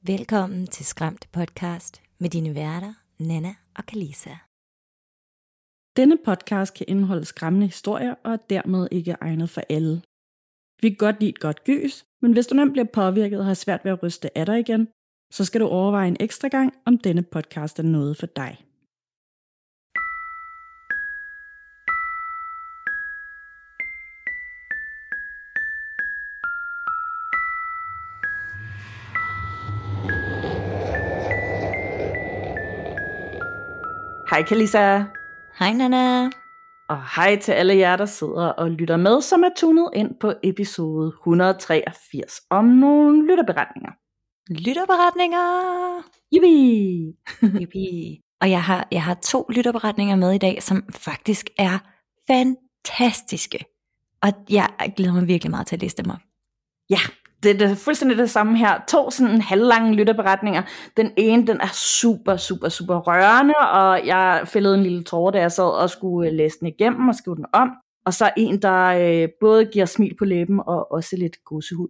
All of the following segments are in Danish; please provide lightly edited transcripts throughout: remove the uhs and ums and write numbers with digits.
Velkommen til Skræmte Podcast med dine værter, Nana og Kalisa. Denne podcast kan indeholde skræmmende historier og er dermed ikke egnet for alle. Vi kan godt lide et godt gys, men hvis du nemt bliver påvirket og har svært ved at ryste af dig igen, så skal du overveje en ekstra gang, om denne podcast er noget for dig. Hej Kalisa. Hej Nana. Og hej til alle jer, der sidder og lytter med, som er tunet ind på episode 183 om nogle lytterberetninger. Lytterberetninger! Yippie! Yippie. Og jeg har 2 lytterberetninger med i dag, som faktisk er fantastiske. Og jeg glæder mig virkelig meget til at læse dem op. Ja, det er fuldstændig det samme her. 2 sådan halvlange lytterberetninger. Den ene, den er super rørende, og jeg fældede en lille tåre, da jeg sad og skulle læse den igennem og skrive den om. Og så en, der både giver smil på læben og også lidt gåsehud.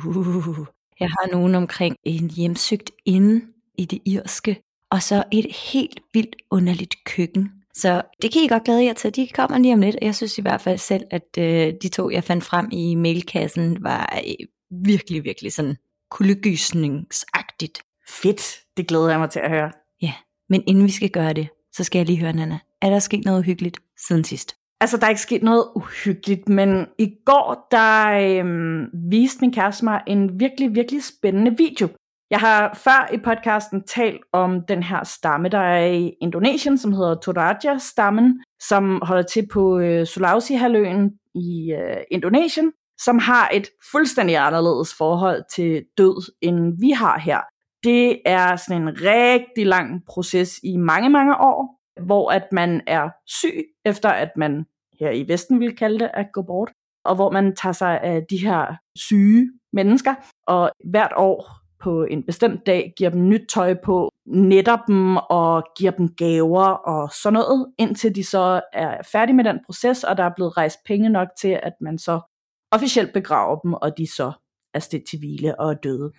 Jeg har nogen omkring en hjemsøgt inde i det irske, og så et helt vildt underligt køkken. Så det kan I godt glæde jer til. De kommer lige om lidt, og jeg synes i hvert fald selv, at de 2, jeg fandt frem i mailkassen, var virkelig sådan kuldegysningsagtigt. Fedt, det glæder jeg mig til at høre. Ja, men inden vi skal gøre det, så skal jeg lige høre, Nana. Er der sket noget uhyggeligt siden sidst? Altså, der er ikke sket noget uhyggeligt, men i går, der viste min kæreste mig en virkelig spændende video. Jeg har før i podcasten talt om den her stamme, der er i Indonesien, som hedder Toraja-stammen, som holder til på Sulawesi-halvøen i Indonesien, som har et fuldstændig anderledes forhold til død, end vi har her. Det er sådan en rigtig lang proces i mange år, hvor at man er syg, efter at man her i Vesten vil kalde det at gå bort, og hvor man tager sig af de her syge mennesker, og hvert år på en bestemt dag giver dem nyt tøj på, netter dem og giver dem gaver og sådan noget, indtil de så er færdige med den proces, og der er blevet rejst penge nok til, at man så officielt begraver dem, og de så er stedt til hvile og er døde.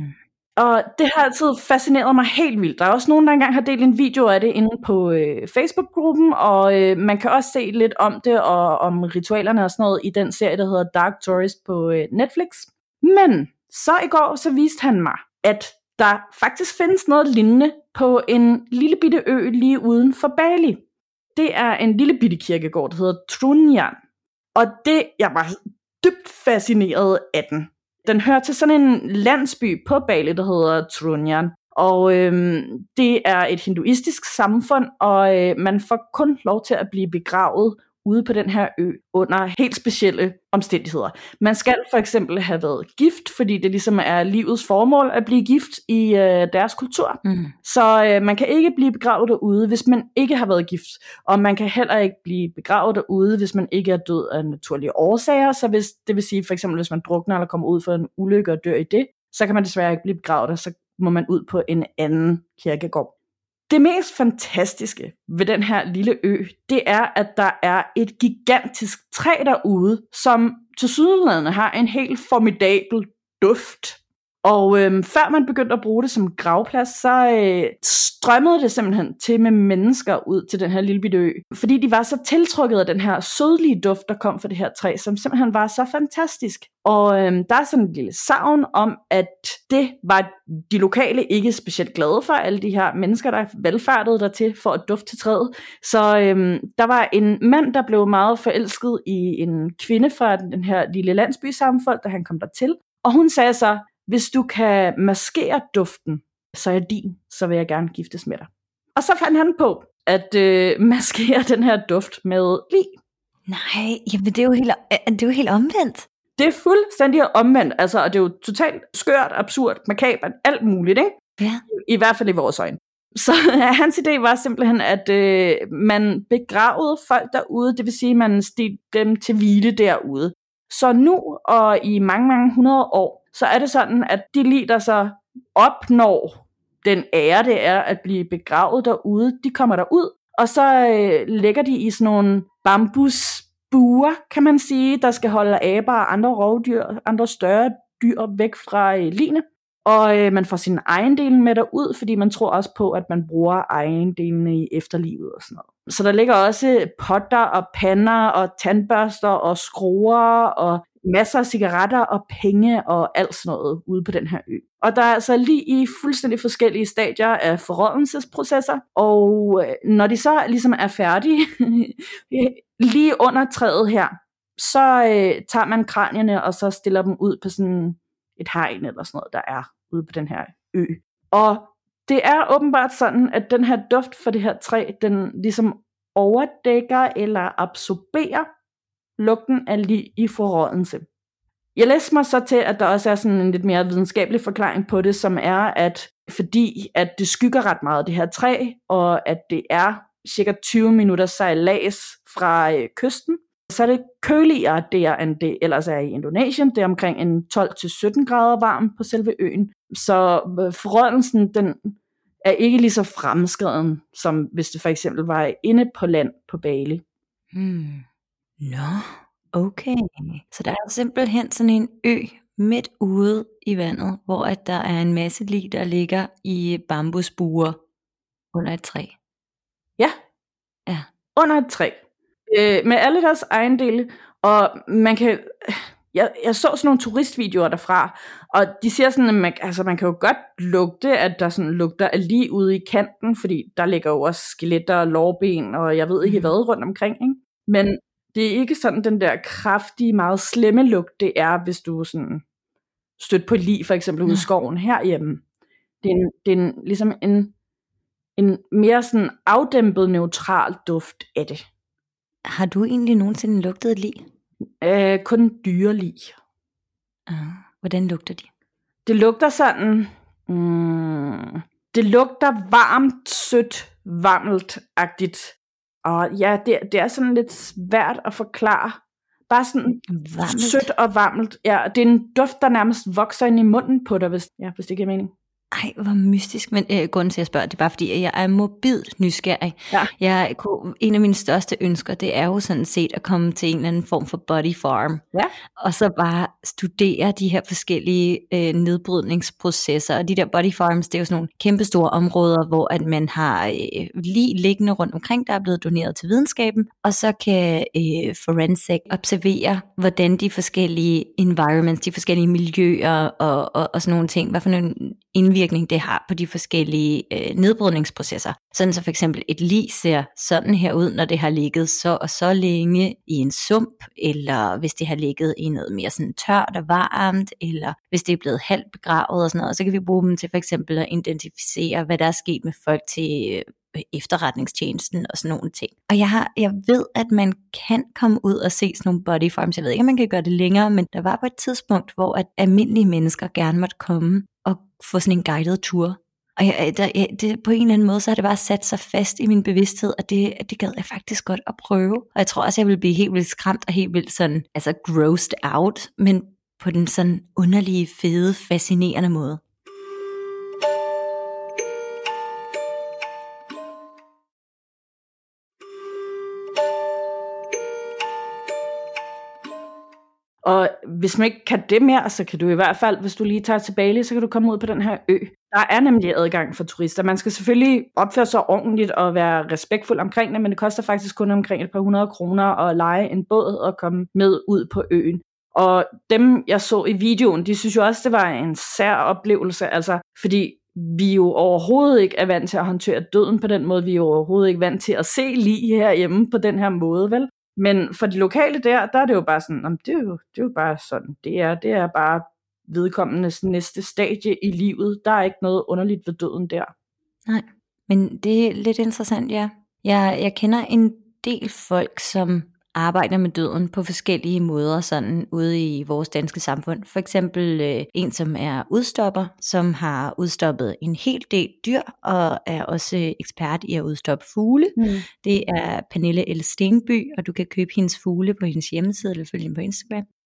Og det har altid fascineret mig helt vildt. Der er også nogen, der engang har delt en video af det inde på Facebook-gruppen, og man kan også se lidt om det, og om ritualerne og sådan noget, i den serie, der hedder Dark Tourist på Netflix. Men så i går, så viste han mig, at der faktisk findes noget lignende på en lille bitte ø lige uden for Bali. Det er en lille bitte kirkegård, der hedder Trunjan. Og jeg var dybt fascineret af den. Den hører til sådan en landsby på Bali, der hedder Trunjan. Og det er et hinduistisk samfund, og man får kun lov til at blive begravet ude på den her ø under helt specielle omstændigheder. Man skal for eksempel have været gift, fordi det ligesom er livets formål at blive gift i deres kultur. Så man kan ikke blive begravet derude, hvis man ikke har været gift. Og man kan heller ikke blive begravet derude, hvis man ikke er død af naturlige årsager. Så det vil sige for eksempel, hvis man drukner eller kommer ud for en ulykke og dør i det, så kan man desværre ikke blive begravet, og så må man ud på en anden kirkegård. Det mest fantastiske ved den her lille ø, det er, at der er et gigantisk træ derude, som tilsyneladende har en helt formidabel duft. Og før man begyndte at bruge det som gravplads, så strømmede det simpelthen til med mennesker ud til den her lille bitte ø. Fordi de var så tiltrukket af den her sødlige duft, der kom fra det her træ, som simpelthen var så fantastisk. Og der er sådan en lille sagn om, at det var de lokale ikke specielt glade for, alle de her mennesker, der valfartede dertil for at dufte til træet. Så der var en mand, der blev meget forelsket i en kvinde fra den her lille landsbysamfund, da han kom dertil. Og hun sagde så, hvis du kan maskere duften, så er jeg din, så vil jeg gerne giftes med dig. Og så fandt han på at maskere den her duft med lig. Nej, jamen det er jo helt omvendt. Det er fuldstændig omvendt, altså, og det er jo totalt skørt, absurd, makabert, alt muligt, ikke? Ja. I hvert fald i vores øjne. Så hans idé var simpelthen, at man begravede folk derude, det vil sige, at man steg dem til hvile derude. Så nu og i mange 100 år, så er det sådan, at de lig, der så opnår den ære, det er at blive begravet derude, de kommer derud, og så lægger de i sådan nogle bambusbuer, kan man sige, der skal holde aber og andre rovdyr, andre større dyr væk fra ligene. Og man får sine ejendele med derud, fordi man tror også på, at man bruger ejendelene i efterlivet og sådan noget. Så der ligger også potter og pander og tandbørster og skruer og masser af cigaretter og penge og alt sådan noget ude på den her ø. Og der er altså lige i fuldstændig forskellige stadier af forrådnelsesprocesser, og når de så ligesom er færdige, lige under træet her, så tager man kranierne og så stiller dem ud på sådan et hegn eller sådan noget, der er ude på den her ø. Og det er åbenbart sådan, at den her duft for det her træ, den ligesom overdækker eller absorberer lugten af lig i forrådnelse. Jeg læste mig så til, at der også er sådan en lidt mere videnskabelig forklaring på det, som er, at fordi at det skygger ret meget det her træ, og at det er cirka 20 minutter sejlads fra kysten, så er det køligere der, end det ellers er i Indonesien. Det er omkring en 12-17 grader varmt på selve øen. Så forrådnelsen, den er ikke lige så fremskreden, som hvis det for eksempel var inde på land på Bali. Nå, okay. Så der er simpelthen sådan en ø midt ude i vandet, hvor at der er en masse lig, der ligger i bambusbuer under et træ. Ja, under et træ. Med alle deres ejendele, og man kan... Jeg så sådan nogle turistvideoer derfra, og de siger sådan, at man kan jo godt lugte, at der sådan lugter af lig ude i kanten, fordi der ligger jo også skeletter og lårben, og jeg ved ikke hvad rundt omkring, ikke? Men det er ikke sådan den der kraftige, meget slemme lugt, det er, hvis du sådan stødt på lig, for eksempel ude i skoven herhjemme. Det er ligesom en mere sådan afdæmpet, neutral duft af det. Har du egentlig nogensinde lugtet et lig? Kun dyrelig. Hvordan lugter de? Det lugter sådan... det lugter varmt, sødt, varmelt-agtigt. Og ja, det er sådan lidt svært at forklare. Bare sådan varmelt. Sødt og varmelt. Ja, det er en duft, der nærmest vokser ind i munden på dig, hvis det giver mening. Ej, hvor mystisk. Men grunden til at spørge, det er bare fordi, at jeg er mobilt nysgerrig. Ja. En af mine største ønsker, det er jo sådan set at komme til en eller anden form for body farm. Ja. Og så bare studere de her forskellige nedbrydningsprocesser. Og de der body farms, det er jo sådan nogle kæmpestore områder, hvor at man har lige liggende rundt omkring, der er blevet doneret til videnskaben. Og så kan forensic observere, hvordan de forskellige environments, de forskellige miljøer og sådan nogle ting, hvad for nogle indvirkning det har på de forskellige nedbrydningsprocesser. Sådan så for eksempel et lig ser sådan her ud, når det har ligget så og så længe i en sump, eller hvis det har ligget i noget mere sådan tørt og varmt, eller hvis det er blevet halvt begravet og sådan noget, så kan vi bruge dem til for eksempel at identificere, hvad der er sket med folk til efterretningstjenesten og sådan nogle ting. Og jeg ved, at man kan komme ud og se sådan nogle body farms. Jeg ved ikke, om man kan gøre det længere, men der var på et tidspunkt, hvor at almindelige mennesker gerne måtte komme og få sådan en guided tour. Og det, på en eller anden måde, så har det bare sat sig fast i min bevidsthed, at det gad jeg faktisk godt at prøve. Og jeg tror også, jeg ville blive helt vildt skræmt og helt vildt sådan, altså grossed out, men på den sådan underlige, fede, fascinerende måde. Og hvis man ikke kan det mere, så kan du i hvert fald, hvis du lige tager til Bali, så kan du komme ud på den her ø. Der er nemlig adgang for turister. Man skal selvfølgelig opføre sig ordentligt og være respektfuld omkring det, men det koster faktisk kun omkring et par 100 kroner at leje en båd og komme med ud på øen. Og dem, jeg så i videoen, de synes jo også, det var en sær oplevelse, altså fordi vi jo overhovedet ikke er vant til at håndtere døden på den måde. Vi er jo overhovedet ikke vant til at se lig herhjemme på den her måde, vel? Men for de lokale der er det jo bare sådan, det er jo bare sådan, det er bare vedkommendes næste stadie i livet. Der er ikke noget underligt ved døden der. Nej, men det er lidt interessant, ja. Jeg kender en del folk, som arbejder med døden på forskellige måder sådan ude i vores danske samfund. For eksempel en, som er udstopper, som har udstoppet en hel del dyr og er også ekspert i at udstoppe fugle. Det er Pernille L. Stenby, og du kan købe hendes fugle på hendes hjemmeside eller følge hende på Instagram.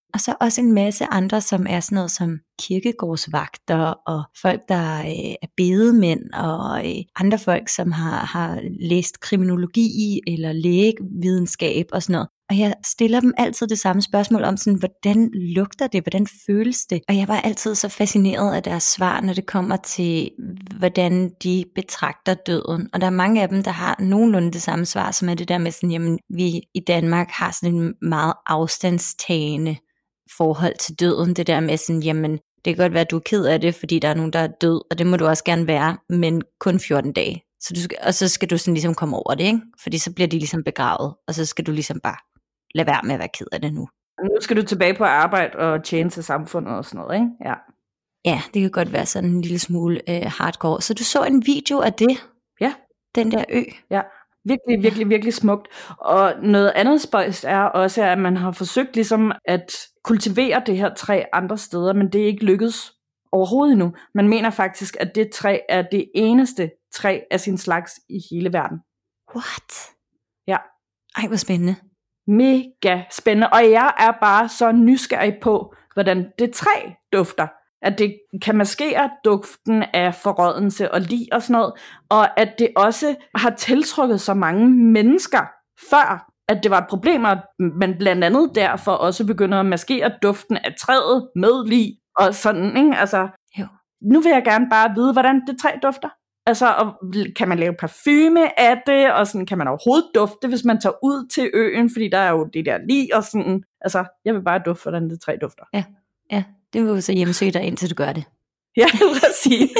Og så også en masse andre, som er sådan noget som kirkegårdsvagter og folk, der er bedemænd og andre folk, som har læst kriminologi eller lægevidenskab og sådan noget. Og jeg stiller dem altid det samme spørgsmål om sådan, hvordan lugter det, hvordan føles det? Og jeg var altid så fascineret af deres svar, når det kommer til, hvordan de betragter døden. Og der er mange af dem, der har nogenlunde det samme svar, som er det der med sådan, jamen vi i Danmark har sådan en meget afstandstagende forhold til døden. Det der med sådan, jamen det kan godt være, at du er ked af det, fordi der er nogen, der er død, og det må du også gerne være, men kun 14 dage. Og så skal du sådan ligesom komme over det, ikke? Fordi så bliver de ligesom begravet, og så skal du ligesom bare lad være med at være ked af det nu. Nu skal du tilbage på arbejde og tjene til samfundet og sådan noget, ikke? Ja. Ja, det kan godt være sådan en lille smule hardcore. Så du så en video af det? Ja. Den der ø? Ja, virkelig smukt. Og noget andet spøjst er også, at man har forsøgt ligesom at kultivere det her træ andre steder, men det er ikke lykkedes overhovedet endnu. Man mener faktisk, at det træ er det eneste træ af sin slags i hele verden. What? Ja. Ej, hvor spændende. Mega spændende, og jeg er bare så nysgerrig på, hvordan det træ dufter. At det kan maskere duften af forrådnelse og lig og sådan noget, og at det også har tiltrukket så mange mennesker før, at det var et problem, at man blandt andet derfor også begynder at maskere duften af træet med lig og sådan, ikke? Altså, jo. Nu vil jeg gerne bare vide, hvordan det træ dufter. Altså, og kan man lave parfume af det, og sådan, kan man overhovedet dufte, hvis man tager ud til øen, fordi der er jo det der lig og sådan. Altså, jeg vil bare dufte, hvordan det træ dufter. Ja, det vil jo så hjemmesøge dig, indtil du gør det. Ja, præcis.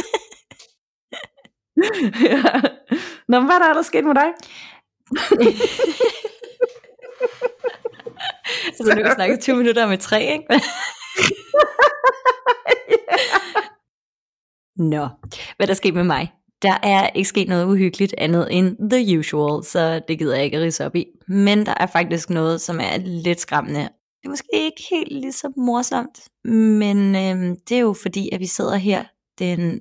Ja. Nå, hvad er der sket med dig? Så nu kan snakke 20 minutter med træ, ikke? Nå, hvad der sker med mig? Der er ikke sket noget uhyggeligt andet end the usual, så det gider jeg ikke at ridse op i. Men der er faktisk noget, som er lidt skræmmende. Det er måske ikke helt lige så morsomt, men det er jo fordi, at vi sidder her den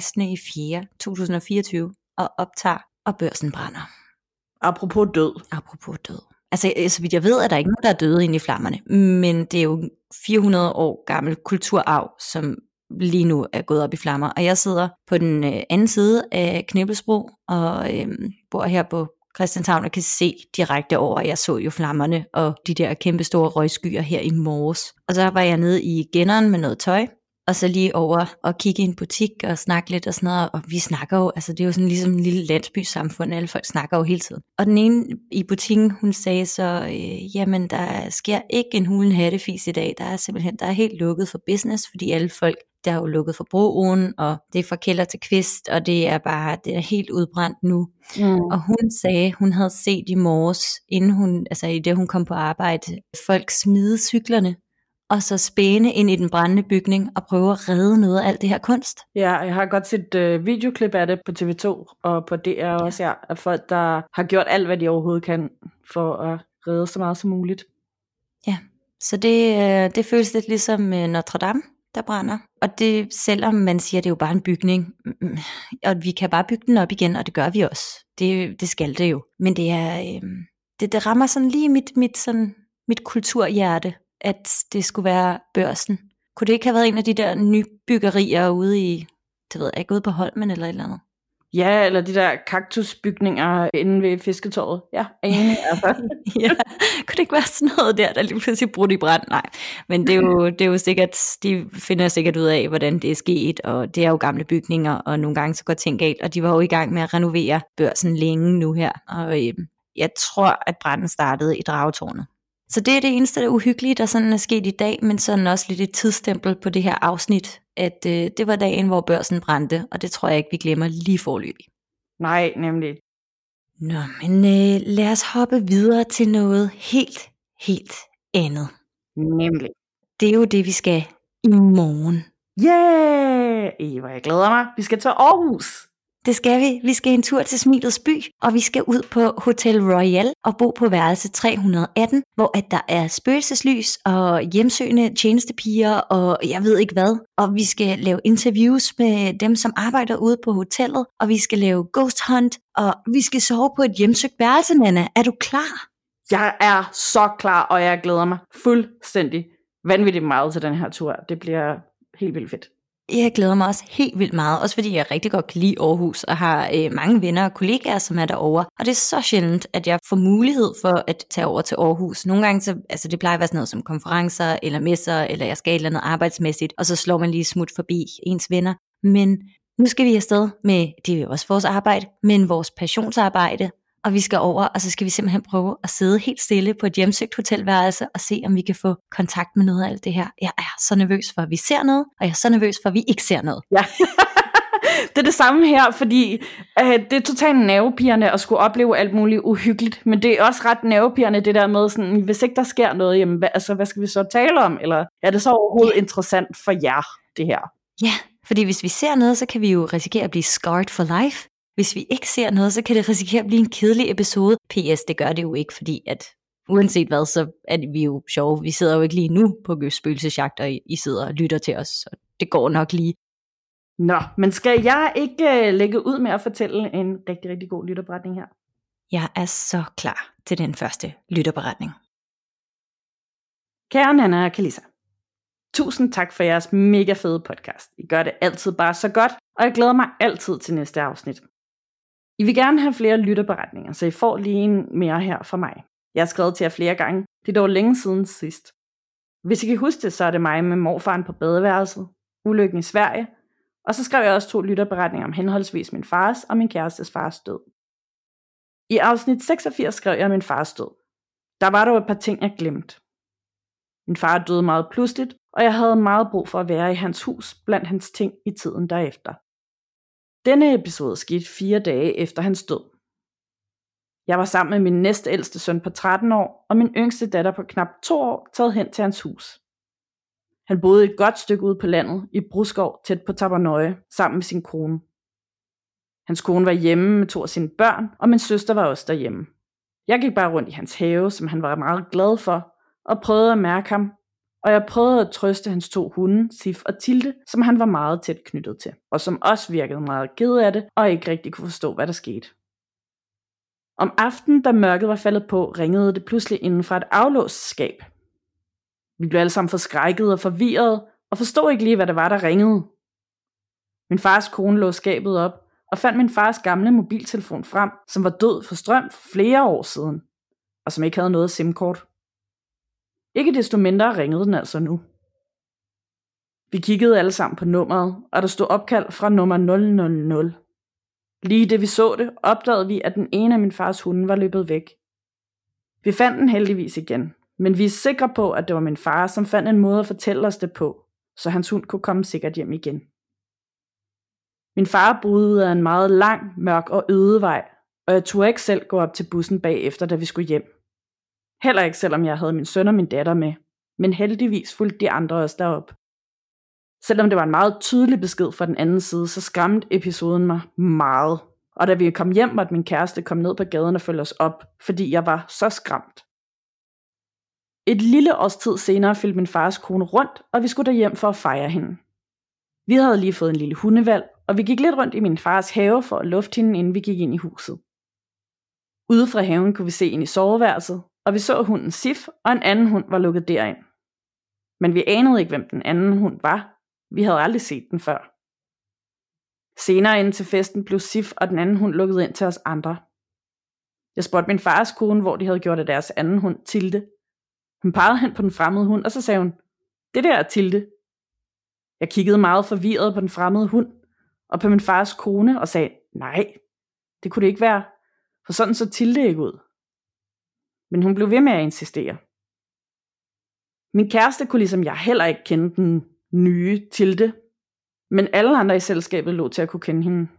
16.4.2024 og optager, og børsen brænder. Apropos død. Altså, så vidt jeg ved, at der ikke nogen, der er døde inde i flammerne, men det er jo 400 år gammel kulturarv, som lige nu er gået op i flammer. Og jeg sidder på den anden side af Knibbelsbro og bor her på Christianshavn og kan se direkte over. Jeg så jo flammerne og de der kæmpe store røgskyer her i morges. Og så var jeg nede i Genneren med noget tøj, og så lige over og kigge i en butik og snakke lidt og sådan noget. Og vi snakker jo, altså det er jo sådan ligesom en lille landsbysamfund, alle folk snakker jo hele tiden. Og den ene i butikken, hun sagde så, jamen der sker ikke en hulen hattefis i dag. Der er helt lukket for business, fordi alle folk, der er jo lukket for broen, og det er fra kælder til kvist, og det er helt udbrændt nu. Og hun sagde, hun havde set i morges, i det hun kom på arbejde, folk smide cyklerne, og så spæne ind i den brændende bygning, og prøve at redde noget af alt det her kunst. Ja, jeg har godt set videoklip af det på TV2, og på DR også, ja, af folk, der har gjort alt, hvad de overhovedet kan, for at redde så meget som muligt. Ja, så det føles lidt ligesom Notre Dame, der brænder. Og det, selvom man siger, det er jo bare en bygning, og vi kan bare bygge den op igen, og det gør vi også. Det skal det jo. Men det er, det rammer sådan lige mit kulturhjerte, at det skulle være Børsen. Kunne det ikke have været en af de der nybyggerier ude i, det ved jeg ikke, ude på Holmen eller et eller andet? Ja, eller de der kaktusbygninger inde ved Fisketorvet. Ja, enig. Altså. Ja, kunne det ikke være sådan noget der lige pludselig brudt i brand? Nej, men det er jo sikkert, de finder sikkert ud af, hvordan det er sket, og det er jo gamle bygninger, og nogle gange så går ting galt, og de var jo i gang med at renovere Børsen længe nu her, og jeg tror, at branden startede i Dragetårnet. Så det er det eneste, der er uhyggeligt, der sådan er sket i dag, men sådan også lidt et tidsstempel på det her afsnit, at det var dagen, hvor Børsen brændte, og det tror jeg ikke, vi glemmer lige forløbig. Nej, nemlig. Nå, men lad os hoppe videre til noget helt andet. Nemlig. Det er jo det, vi skal i morgen. Yeah! Hvor jeg glæder mig. Vi skal til Aarhus. Det skal vi. Vi skal en tur til Smilets by, og vi skal ud på Hotel Royal og bo på værelse 318, hvor at der er spøgelseslys og hjemsøgende tjenestepiger og jeg ved ikke hvad. Og vi skal lave interviews med dem, som arbejder ude på hotellet, og vi skal lave ghost hunt, og vi skal sove på et hjemsøgt værelse, Nana. Er du klar? Jeg er så klar, og jeg glæder mig fuldstændig. vanvittigt meget til den her tur. Det bliver helt vildt fedt. Jeg glæder mig også helt vildt meget, også fordi jeg rigtig godt kan lide Aarhus, og har mange venner og kollegaer, som er derovre. Og det er så sjældent, at jeg får mulighed for at tage over til Aarhus. Nogle gange, det plejer at være sådan noget som konferencer, eller messer, eller jeg skal et eller andet arbejdsmæssigt, og så slår man lige smut forbi ens venner. Men nu skal vi afsted med, det er jo også vores arbejde, men vores passionsarbejde, og vi skal over, og så skal vi simpelthen prøve at sidde helt stille på et hjemsøgt hotelværelse og se, om vi kan få kontakt med noget af alt det her. Jeg er så nervøs for, at vi ser noget, og jeg er så nervøs for, at vi ikke ser noget. Ja, det er det samme her, fordi det er totalt nervepirrende at skulle opleve alt muligt uhyggeligt, men det er også ret nervepirrende det der med, sådan, hvis ikke der sker noget, jamen, hvad skal vi så tale om? Eller er det så overhovedet interessant for jer, det her? Ja, fordi hvis vi ser noget, så kan vi jo risikere at blive scarred for life. Hvis vi ikke ser noget, så kan det risikere at blive en kedelig episode. PS, det gør det jo ikke, fordi at uanset hvad, så er vi jo sjove. Vi sidder jo ikke lige nu på spøgelsesjagt, og I sidder og lytter til os, så det går nok lige. Nå, men skal jeg ikke lægge ud med at fortælle en rigtig, rigtig god lytterberetning her? Jeg er så klar til den første lytterberetning. Kære Nanna og Kalisa, tusind tak for jeres mega fede podcast. I gør det altid bare så godt, og jeg glæder mig altid til næste afsnit. I vil gerne have flere lytterberetninger, så I får lige en mere her fra mig. Jeg har skrevet til jer flere gange. Det er dog længe siden sidst. Hvis I kan huske det, så er det mig med morfaren på badeværelset, ulykken i Sverige, og så skrev jeg også 2 lytterberetninger om henholdsvis min fars og min kærestes fars død. I afsnit 86 skrev jeg om min fars død. Der var dog et par ting, jeg glemte. Min far døde meget pludseligt, og jeg havde meget brug for at være i hans hus blandt hans ting i tiden derefter. Denne episode skete 4 dage efter hans død. Jeg var sammen med min næstældste søn på 13 år, og min yngste datter på knap 2 år taget hen til hans hus. Han boede et godt stykke ude på landet i Bruskov tæt på Tabernøje sammen med sin kone. Hans kone var hjemme med 2 af sine børn, og min søster var også derhjemme. Jeg gik bare rundt i hans have, som han var meget glad for, og prøvede at mærke ham, og jeg prøvede at trøste hans 2 hunde, Sif og Tilde, som han var meget tæt knyttet til, og som også virkede meget ked af det, og ikke rigtig kunne forstå, hvad der skete. Om aftenen, da mørket var faldet på, ringede det pludselig inden fra et aflåst skab. Vi blev alle sammen forskrækket og forvirret, og forstod ikke lige, hvad det var, der ringede. Min fars kone lå skabet op, og fandt min fars gamle mobiltelefon frem, som var død for strøm for flere år siden, og som ikke havde noget SIM-kort. Ikke desto mindre ringede den altså nu. Vi kiggede alle sammen på nummeret, og der stod opkald fra nummer 000. Lige det vi så det, opdagede vi, at den ene af min fars hunde var løbet væk. Vi fandt den heldigvis igen, men vi er sikre på, at det var min far, som fandt en måde at fortælle os det på, så hans hund kunne komme sikkert hjem igen. Min far boede ud af en meget lang, mørk og øde vej, og jeg turde ikke selv gå op til bussen bagefter, da vi skulle hjem. Heller ikke selvom jeg havde min søn og min datter med, men heldigvis fulgte de andre os derop. Selvom det var en meget tydelig besked fra den anden side, så skræmte episoden mig meget. Og da vi kom hjem, måtte min kæreste komme ned på gaden og følge os op, fordi jeg var så skræmt. Et lille års tid senere fyldte min fars kone rundt, og vi skulle derhjem for at fejre hende. Vi havde lige fået en lille hundevalg, og vi gik lidt rundt i min fars have for at lufte hende, inden vi gik ind i huset. Ude fra haven kunne vi se ind i soveværelset, og vi så hunden Sif, og en anden hund var lukket derind. Men vi anede ikke, hvem den anden hund var. Vi havde aldrig set den før. Senere ind til festen blev Sif og den anden hund lukket ind til os andre. Jeg spurgte min fars kone, hvor de havde gjort af deres anden hund, Tilde. Hun pegede hen på den fremmede hund, og så sagde hun, det der er Tilde. Jeg kiggede meget forvirret på den fremmede hund, og på min fars kone, og sagde, nej, det kunne det ikke være, for sådan så Tilde ikke ud. Men hun blev ved med at insistere. Min kæreste kunne ligesom jeg heller ikke kende den nye Tilde, men alle andre i selskabet lå til at kunne kende hende.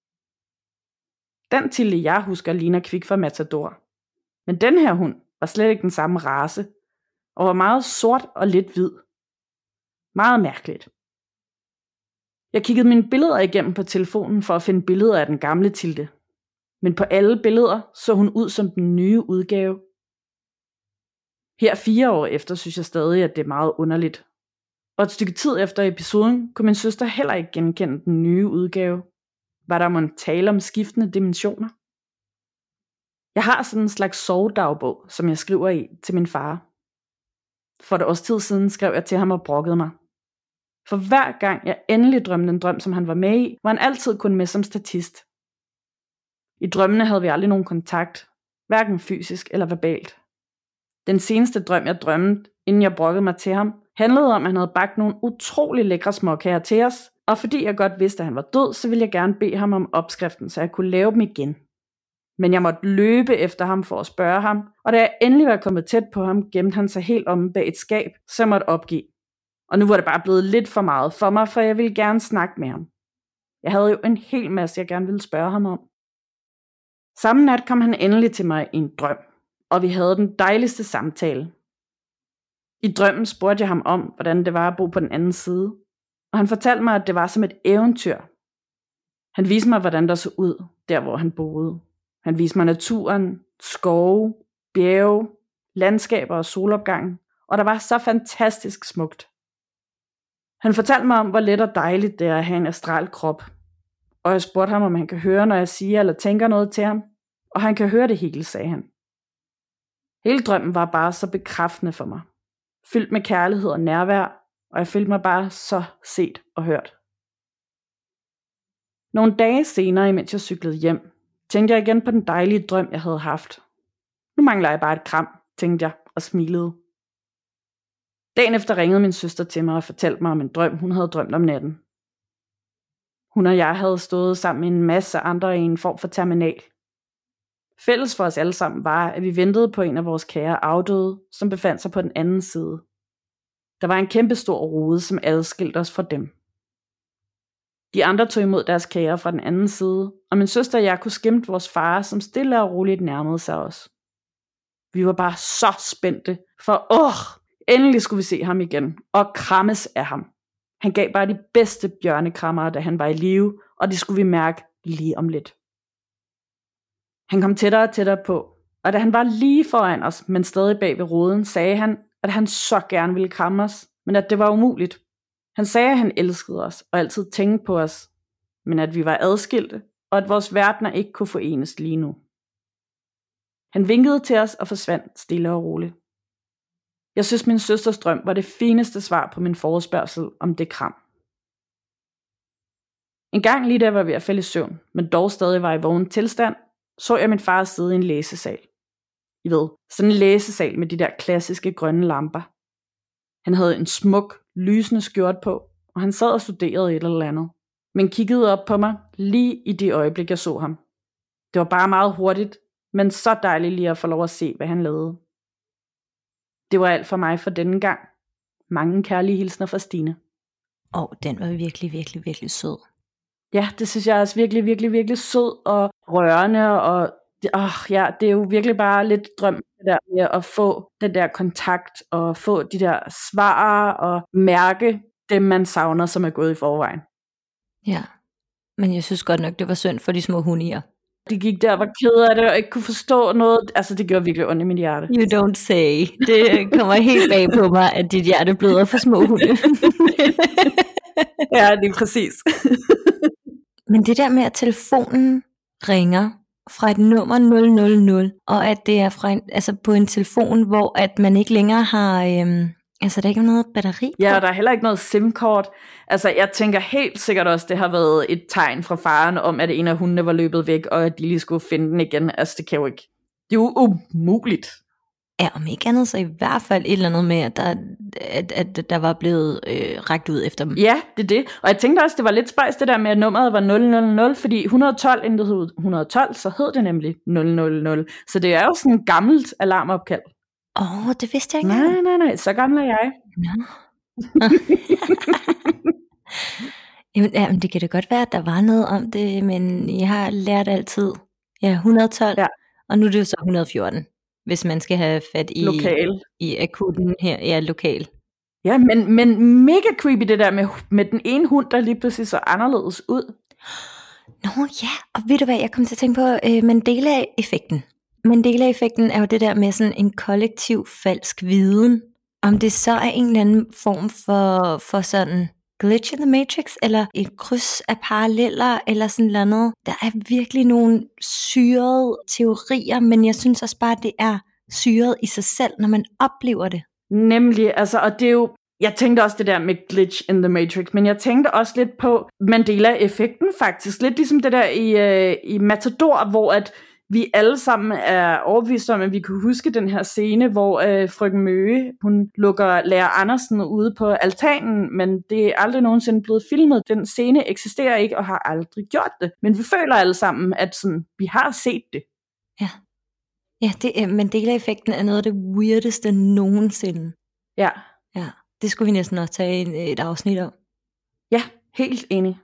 Den Tilde, jeg husker, ligner Kvik fra Matador. Men den her hund var slet ikke den samme race, og var meget sort og lidt hvid. Meget mærkeligt. Jeg kiggede mine billeder igennem på telefonen for at finde billeder af den gamle Tilde. Men på alle billeder så hun ud som den nye udgave. Her 4 år efter synes jeg stadig, at det er meget underligt. Og et stykke tid efter episoden kunne min søster heller ikke genkende den nye udgave. Var der måtte tale om skiftende dimensioner? Jeg har sådan en slags sovedagbog, som jeg skriver i til min far. For et års tid siden skrev jeg til ham og brokkede mig. For hver gang jeg endelig drømte en drøm, som han var med i, var han altid kun med som statist. I drømmene havde vi aldrig nogen kontakt, hverken fysisk eller verbalt. Den seneste drøm, jeg drømte, inden jeg brokkede mig til ham, handlede om, at han havde bagt nogle utrolig lækre småkager til os, og fordi jeg godt vidste, at han var død, så ville jeg gerne bede ham om opskriften, så jeg kunne lave dem igen. Men jeg måtte løbe efter ham for at spørge ham, og da jeg endelig var kommet tæt på ham, gemte han sig helt om bag et skab, så jeg måtte opgive. Og nu var det bare blevet lidt for meget for mig, for jeg ville gerne snakke med ham. Jeg havde jo en hel masse, jeg gerne ville spørge ham om. Samme nat kom han endelig til mig i en drøm, og vi havde den dejligste samtale. I drømmen spurgte jeg ham om, hvordan det var at bo på den anden side, og han fortalte mig, at det var som et eventyr. Han viste mig, hvordan der så ud, der hvor han boede. Han viste mig naturen, skove, bjerge, landskaber og solopgangen, og der var så fantastisk smukt. Han fortalte mig om, hvor let og dejligt det er at have en astral krop, og jeg spurgte ham, om han kan høre, når jeg siger eller tænker noget til ham, og han kan høre det hele, sagde han. Hele drømmen var bare så bekræftende for mig, fyldt med kærlighed og nærvær, og jeg følte mig bare så set og hørt. Nogle dage senere, imens jeg cyklede hjem, tænkte jeg igen på den dejlige drøm, jeg havde haft. Nu mangler jeg bare et kram, tænkte jeg og smilede. Dagen efter ringede min søster til mig og fortalte mig om en drøm, hun havde drømt om natten. Hun og jeg havde stået sammen med en masse andre i en form for terminal. Fælles for os alle sammen var, at vi ventede på en af vores kære afdøde, som befandt sig på den anden side. Der var en kæmpe stor rode, som adskilte os fra dem. De andre tog imod deres kære fra den anden side, og min søster og jeg kunne skimte vores far, som stille og roligt nærmede sig os. Vi var bare så spændte, for endelig skulle vi se ham igen, og krammes af ham. Han gav bare de bedste bjørnekrammer, da han var i live, og det skulle vi mærke lige om lidt. Han kom tættere og tættere på, og da han var lige foran os, men stadig bag ved roden, sagde han, at han så gerne ville kramme os, men at det var umuligt. Han sagde, at han elskede os og altid tænkte på os, men at vi var adskilte, og at vores verdener ikke kunne forenes lige nu. Han vinkede til os og forsvandt stille og roligt. Jeg synes, min søsters drøm var det fineste svar på min forespørgsel om det kram. En gang lige da var vi ved at falde i søvn, men dog stadig var i vågen tilstand, så jeg min far sidde i en læsesal. I ved, sådan en læsesal med de der klassiske grønne lamper. Han havde en smuk, lysende skjort på, og han sad og studerede et eller andet, men kiggede op på mig lige i det øjeblik, jeg så ham. Det var bare meget hurtigt, men så dejligt lige at få lov at se, hvad han lavede. Det var alt for mig for denne gang. Mange kærlige hilsner fra Stine. Den var virkelig, virkelig, virkelig sød. Ja, det synes jeg også virkelig, virkelig, virkelig sød og rørende, og det er jo virkelig bare lidt drøm, det der med at få den der kontakt, og få de der svar, og mærke dem, man savner, som er gået i forvejen. Ja, men jeg synes godt nok, det var synd for de små hundier. De gik der og var kede af det, og ikke kunne forstå noget. Altså, det gjorde virkelig ondt i mit hjerte. You don't say. Det kommer helt bag på mig, at dit hjerte bløder for små hunde. Ja, det er præcis. Men det der med, at telefonen ringer fra et nummer 000, og at det er fra på en telefon, hvor at man ikke længere har... der er ikke noget batteri på. Ja, og der er heller ikke noget SIM-kort. Altså, jeg tænker helt sikkert også, det har været et tegn fra faren om, at en af hundene var løbet væk, og at de lige skulle finde den igen. Altså, det kan jo ikke. Det er jo umuligt. Ja, om ikke andet, så i hvert fald et eller andet med, at der var blevet rakt ud efter dem. Ja, det er det. Og jeg tænkte også, det var lidt spejst det der med, at nummeret var 000, fordi 112, inden det hed 112, så hed det nemlig 000. Så det er jo sådan et gammelt alarmopkald. Det vidste jeg ikke. Nej, så gammel er jeg. Jamen, det kan da godt være, at der var noget om det, men jeg har lært altid, 112, ja. Og nu er det jo så 114, hvis man skal have fat i, i akuten her, lokal. Ja, men mega creepy det der med den ene hund, der lige pludselig så anderledes ud. Nå ja, og ved du hvad, jeg kom til at tænke på Mandela-effekten. Mandela-effekten er jo det der med sådan en kollektiv falsk viden. Om det så er en eller anden form for sådan glitch in the matrix, eller et kryds af paralleller, eller sådan noget. Der er virkelig nogle syrede teorier, men jeg synes også bare, det er syret i sig selv, når man oplever det. Nemlig, altså, og det er jo, jeg tænkte også det der med glitch in the Matrix, men jeg tænkte også lidt på Mandela-effekten faktisk, lidt ligesom det der i Matador, hvor at vi alle sammen er overbevist om, at vi kunne huske den her scene, hvor frøken Møge, hun lukker lærer Andersen ude på altanen, men det er aldrig nogensinde blevet filmet. Den scene eksisterer ikke og har aldrig gjort det, men vi føler alle sammen, at sådan, vi har set det. Ja. Ja, Mandela-effekten er noget af det weirdeste nogensinde. Ja. Ja, det skulle vi næsten også tage et afsnit om. Ja, helt enig.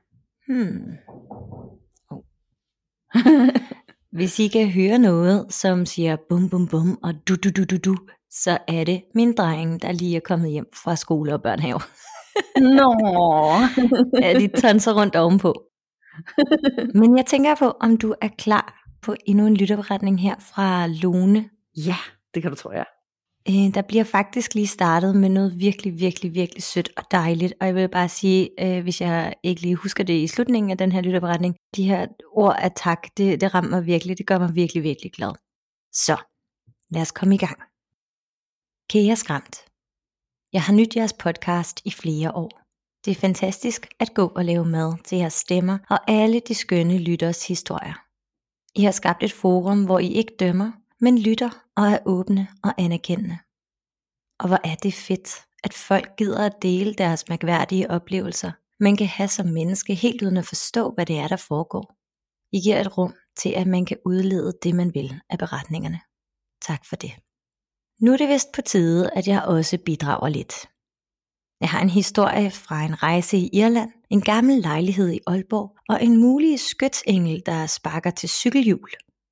Hvis I kan høre noget, som siger bum bum bum og du, så er det min dreng, der lige er kommet hjem fra skole og børnehave. Ja, de tonser rundt ovenpå. Men jeg tænker på, om du er klar på endnu en lytterberetning her fra Lone. Ja, det kan du tro, ja. Der bliver faktisk lige startet med noget virkelig, virkelig, virkelig sødt og dejligt. Og jeg vil bare sige, hvis jeg ikke lige husker det i slutningen af den her lytterberetning, de her ord af tak, det rammer mig virkelig. Det gør mig virkelig, virkelig glad. Så, lad os komme i gang. Kære Skræmt. Jeg har nydt jeres podcast i flere år. Det er fantastisk at gå og lave mad til jeres stemmer og alle de skønne lytters historier. I har skabt et forum, hvor I ikke dømmer, men lytter og er åbne og anerkendende. Og hvor er det fedt, at folk gider at dele deres mærkværdige oplevelser, man kan have som menneske helt uden at forstå, hvad det er, der foregår. I giver et rum til, at man kan udlede det, man vil af beretningerne. Tak for det. Nu er det vist på tide, at jeg også bidrager lidt. Jeg har en historie fra en rejse i Irland, en gammel lejlighed i Aalborg og en mulig skytsengel, der sparker til cykelhjul.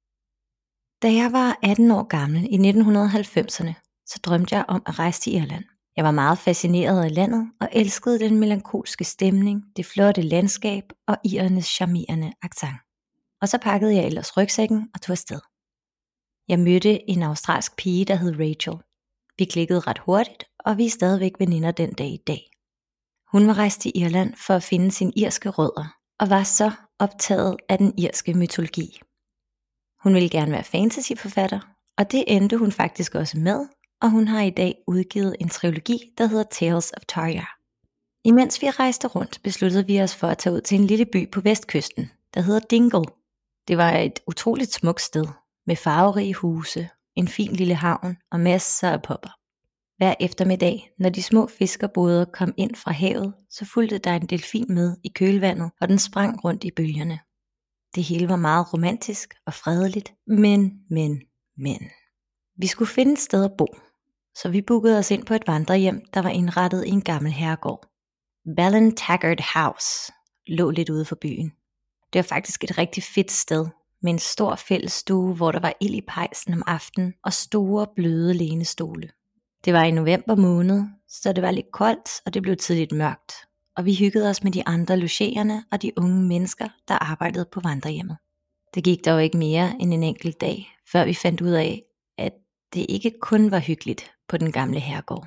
Da jeg var 18 år gammel i 1990'erne, så drømte jeg om at rejse til Irland. Jeg var meget fascineret af landet og elskede den melankolske stemning, det flotte landskab og irernes charmerende accent. Og så pakkede jeg ellers rygsækken og tog afsted. Jeg mødte en australsk pige, der hed Rachel. Vi klikkede ret hurtigt, og vi er stadigvæk veninder den dag i dag. Hun var rejst til Irland for at finde sine irske rødder, og var så optaget af den irske mytologi. Hun ville gerne være fantasyforfatter, og det endte hun faktisk også med, og hun har i dag udgivet en trilogi, der hedder Tales of Tarja. Imens vi rejste rundt, besluttede vi os for at tage ud til en lille by på vestkysten, der hedder Dingle. Det var et utroligt smukt sted, med farverige huse, en fin lille havn og masser af popper. Hver eftermiddag, når de små fiskerbåde kom ind fra havet, så fulgte der en delfin med i kølvandet, og den sprang rundt i bølgerne. Det hele var meget romantisk og fredeligt, men. Vi skulle finde et sted at bo, så vi bookede os ind på et vandrehjem, der var indrettet i en gammel herregård. Ballintaggart House lå lidt ude for byen. Det var faktisk et rigtig fedt sted, med en stor fællesstue, hvor der var ild i pejsen om aftenen og store bløde lænestole. Det var i november måned, så det var lidt koldt, og det blev tidligt mørkt, og vi hyggede os med de andre logerende og de unge mennesker, der arbejdede på vandrehjemmet. Det gik dog ikke mere end en enkelt dag, før vi fandt ud af, at det ikke kun var hyggeligt på den gamle herregård.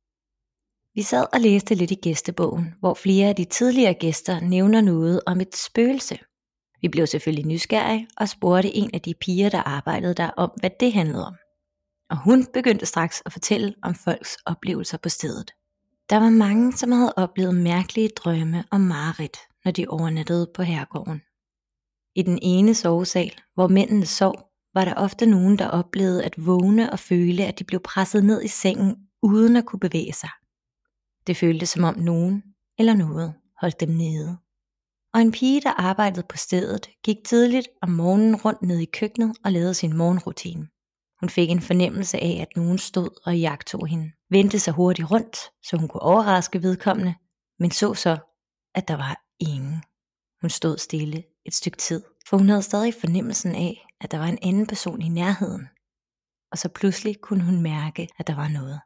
Vi sad og læste lidt i gæstebogen, hvor flere af de tidligere gæster nævner noget om et spøgelse. Vi blev selvfølgelig nysgerrige og spurgte en af de piger, der arbejdede der, om hvad det handlede om. Og hun begyndte straks at fortælle om folks oplevelser på stedet. Der var mange, som havde oplevet mærkelige drømme og mareridt, når de overnattede på herregården. I den ene sovesal, hvor mændene sov, var der ofte nogen, der oplevede at vågne og føle, at de blev presset ned i sengen, uden at kunne bevæge sig. Det føltes som om nogen eller noget holdt dem nede. Og en pige, der arbejdede på stedet, gik tidligt om morgenen rundt ned i køkkenet og lavede sin morgenrutine. Hun fik en fornemmelse af, at nogen stod og jagtog hende. Vendte sig hurtigt rundt, så hun kunne overraske vedkommende, men så, at der var ingen. Hun stod stille et stykke tid, for hun havde stadig fornemmelsen af, at der var en anden person i nærheden. Og så pludselig kunne hun mærke, at der var noget.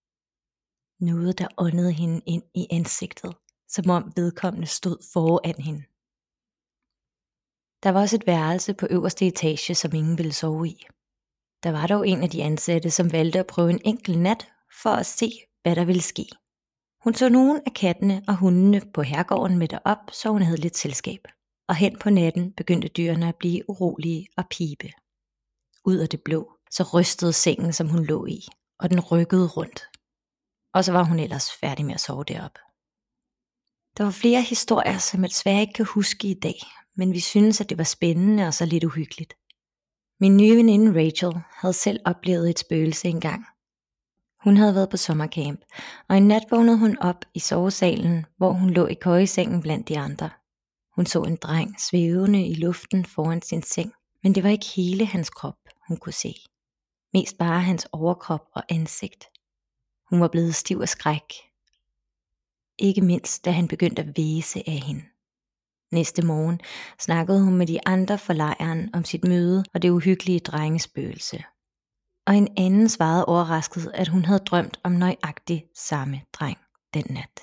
Noget, der åndede hende ind i ansigtet, som om vedkommende stod foran hende. Der var også et værelse på øverste etage, som ingen ville sove i. Der var dog en af de ansatte, som valgte at prøve en enkelt nat for at se, hvad der ville ske. Hun tog nogle af kattene og hundene på herregården med derop, så hun havde lidt selskab. Og hen på natten begyndte dyrene at blive urolige og pibe. Ud af det blå, så rystede sengen, som hun lå i, og den rykkede rundt. Og så var hun ellers færdig med at sove deroppe. Der var flere historier, som jeg desværre ikke kan huske i dag, men vi synes, at det var spændende og så lidt uhyggeligt. Min nye veninde Rachel havde selv oplevet et spøgelse engang. Hun havde været på sommercamp, og en nat vågnede hun op i sovesalen, hvor hun lå i køjesengen blandt de andre. Hun så en dreng svævende i luften foran sin seng, men det var ikke hele hans krop, hun kunne se. Mest bare hans overkrop og ansigt. Hun var blevet stiv af skræk. Ikke mindst, da han begyndte at væse af hende. Næste morgen snakkede hun med de andre fra lejren om sit møde og det uhyggelige drengespøgelse. Og en anden svarede overrasket, at hun havde drømt om nøjagtig samme dreng den nat.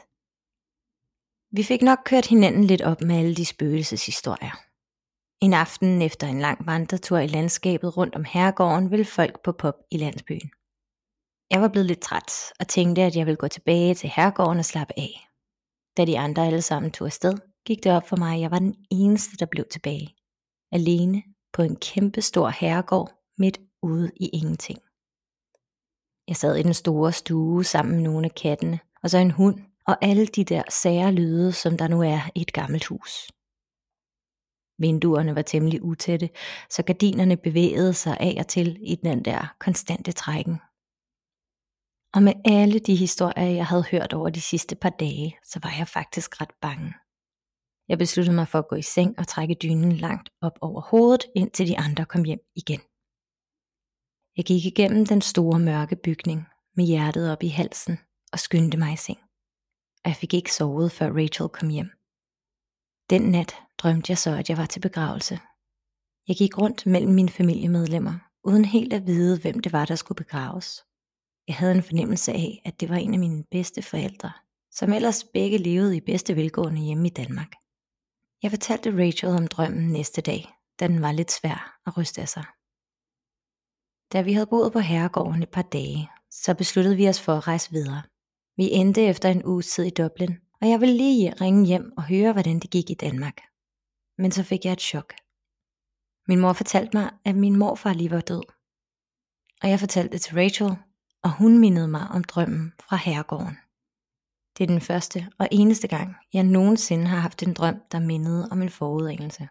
Vi fik nok kørt hinanden lidt op med alle de spøgelseshistorier. En aften efter en lang vandretur i landskabet rundt om herregården ville folk på pop i landsbyen. Jeg var blevet lidt træt og tænkte, at jeg ville gå tilbage til herregården og slappe af. Da de andre alle sammen tog afsted, gik det op for mig, at jeg var den eneste, der blev tilbage. Alene på en kæmpe stor herregård midt ude i ingenting. Jeg sad i den store stue sammen med nogle af kattene, og så en hund, og alle de der sære lyde, som der nu er i et gammelt hus. Vinduerne var temmelig utætte, så gardinerne bevægede sig af og til i den der konstante trækken. Og med alle de historier, jeg havde hørt over de sidste par dage, så var jeg faktisk ret bange. Jeg besluttede mig for at gå i seng og trække dynen langt op over hovedet, indtil de andre kom hjem igen. Jeg gik igennem den store mørke bygning med hjertet op i halsen og skyndte mig i seng. Og jeg fik ikke sovet, før Rachel kom hjem. Den nat drømte jeg så, at jeg var til begravelse. Jeg gik rundt mellem mine familiemedlemmer, uden helt at vide, hvem det var, der skulle begraves. Jeg havde en fornemmelse af, at det var en af mine bedste forældre, som ellers begge levede i bedste velgående hjemme i Danmark. Jeg fortalte Rachel om drømmen næste dag, da den var lidt svær at ryste af sig. Da vi havde boet på herregården et par dage, så besluttede vi os for at rejse videre. Vi endte efter en uges tid i Dublin, og jeg ville lige ringe hjem og høre, hvordan det gik i Danmark. Men så fik jeg et chok. Min mor fortalte mig, at min morfar lige var død. Og jeg fortalte det til Rachel, og hun mindede mig om drømmen fra herregården. Det er den første og eneste gang, jeg nogensinde har haft en drøm, der mindede om en forudanelse.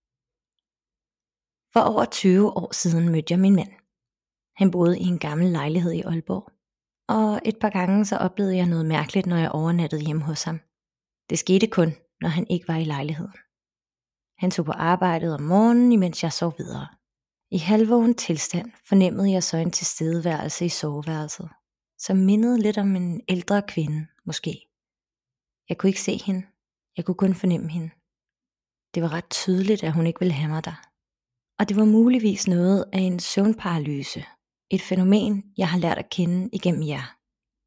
For over 20 år siden mødte jeg min mand. Han boede i en gammel lejlighed i Aalborg, og et par gange så oplevede jeg noget mærkeligt, når jeg overnattede hjemme hos ham. Det skete kun, når han ikke var i lejligheden. Han tog på arbejdet om morgenen, imens jeg sov videre. I halvvågen tilstand fornemmede jeg så en tilstedeværelse i soveværelset, som mindede lidt om en ældre kvinde, måske. Jeg kunne ikke se hende. Jeg kunne kun fornemme hende. Det var ret tydeligt, at hun ikke ville have mig der. Og det var muligvis noget af en søvnparalyse. Et fænomen, jeg har lært at kende igennem jer.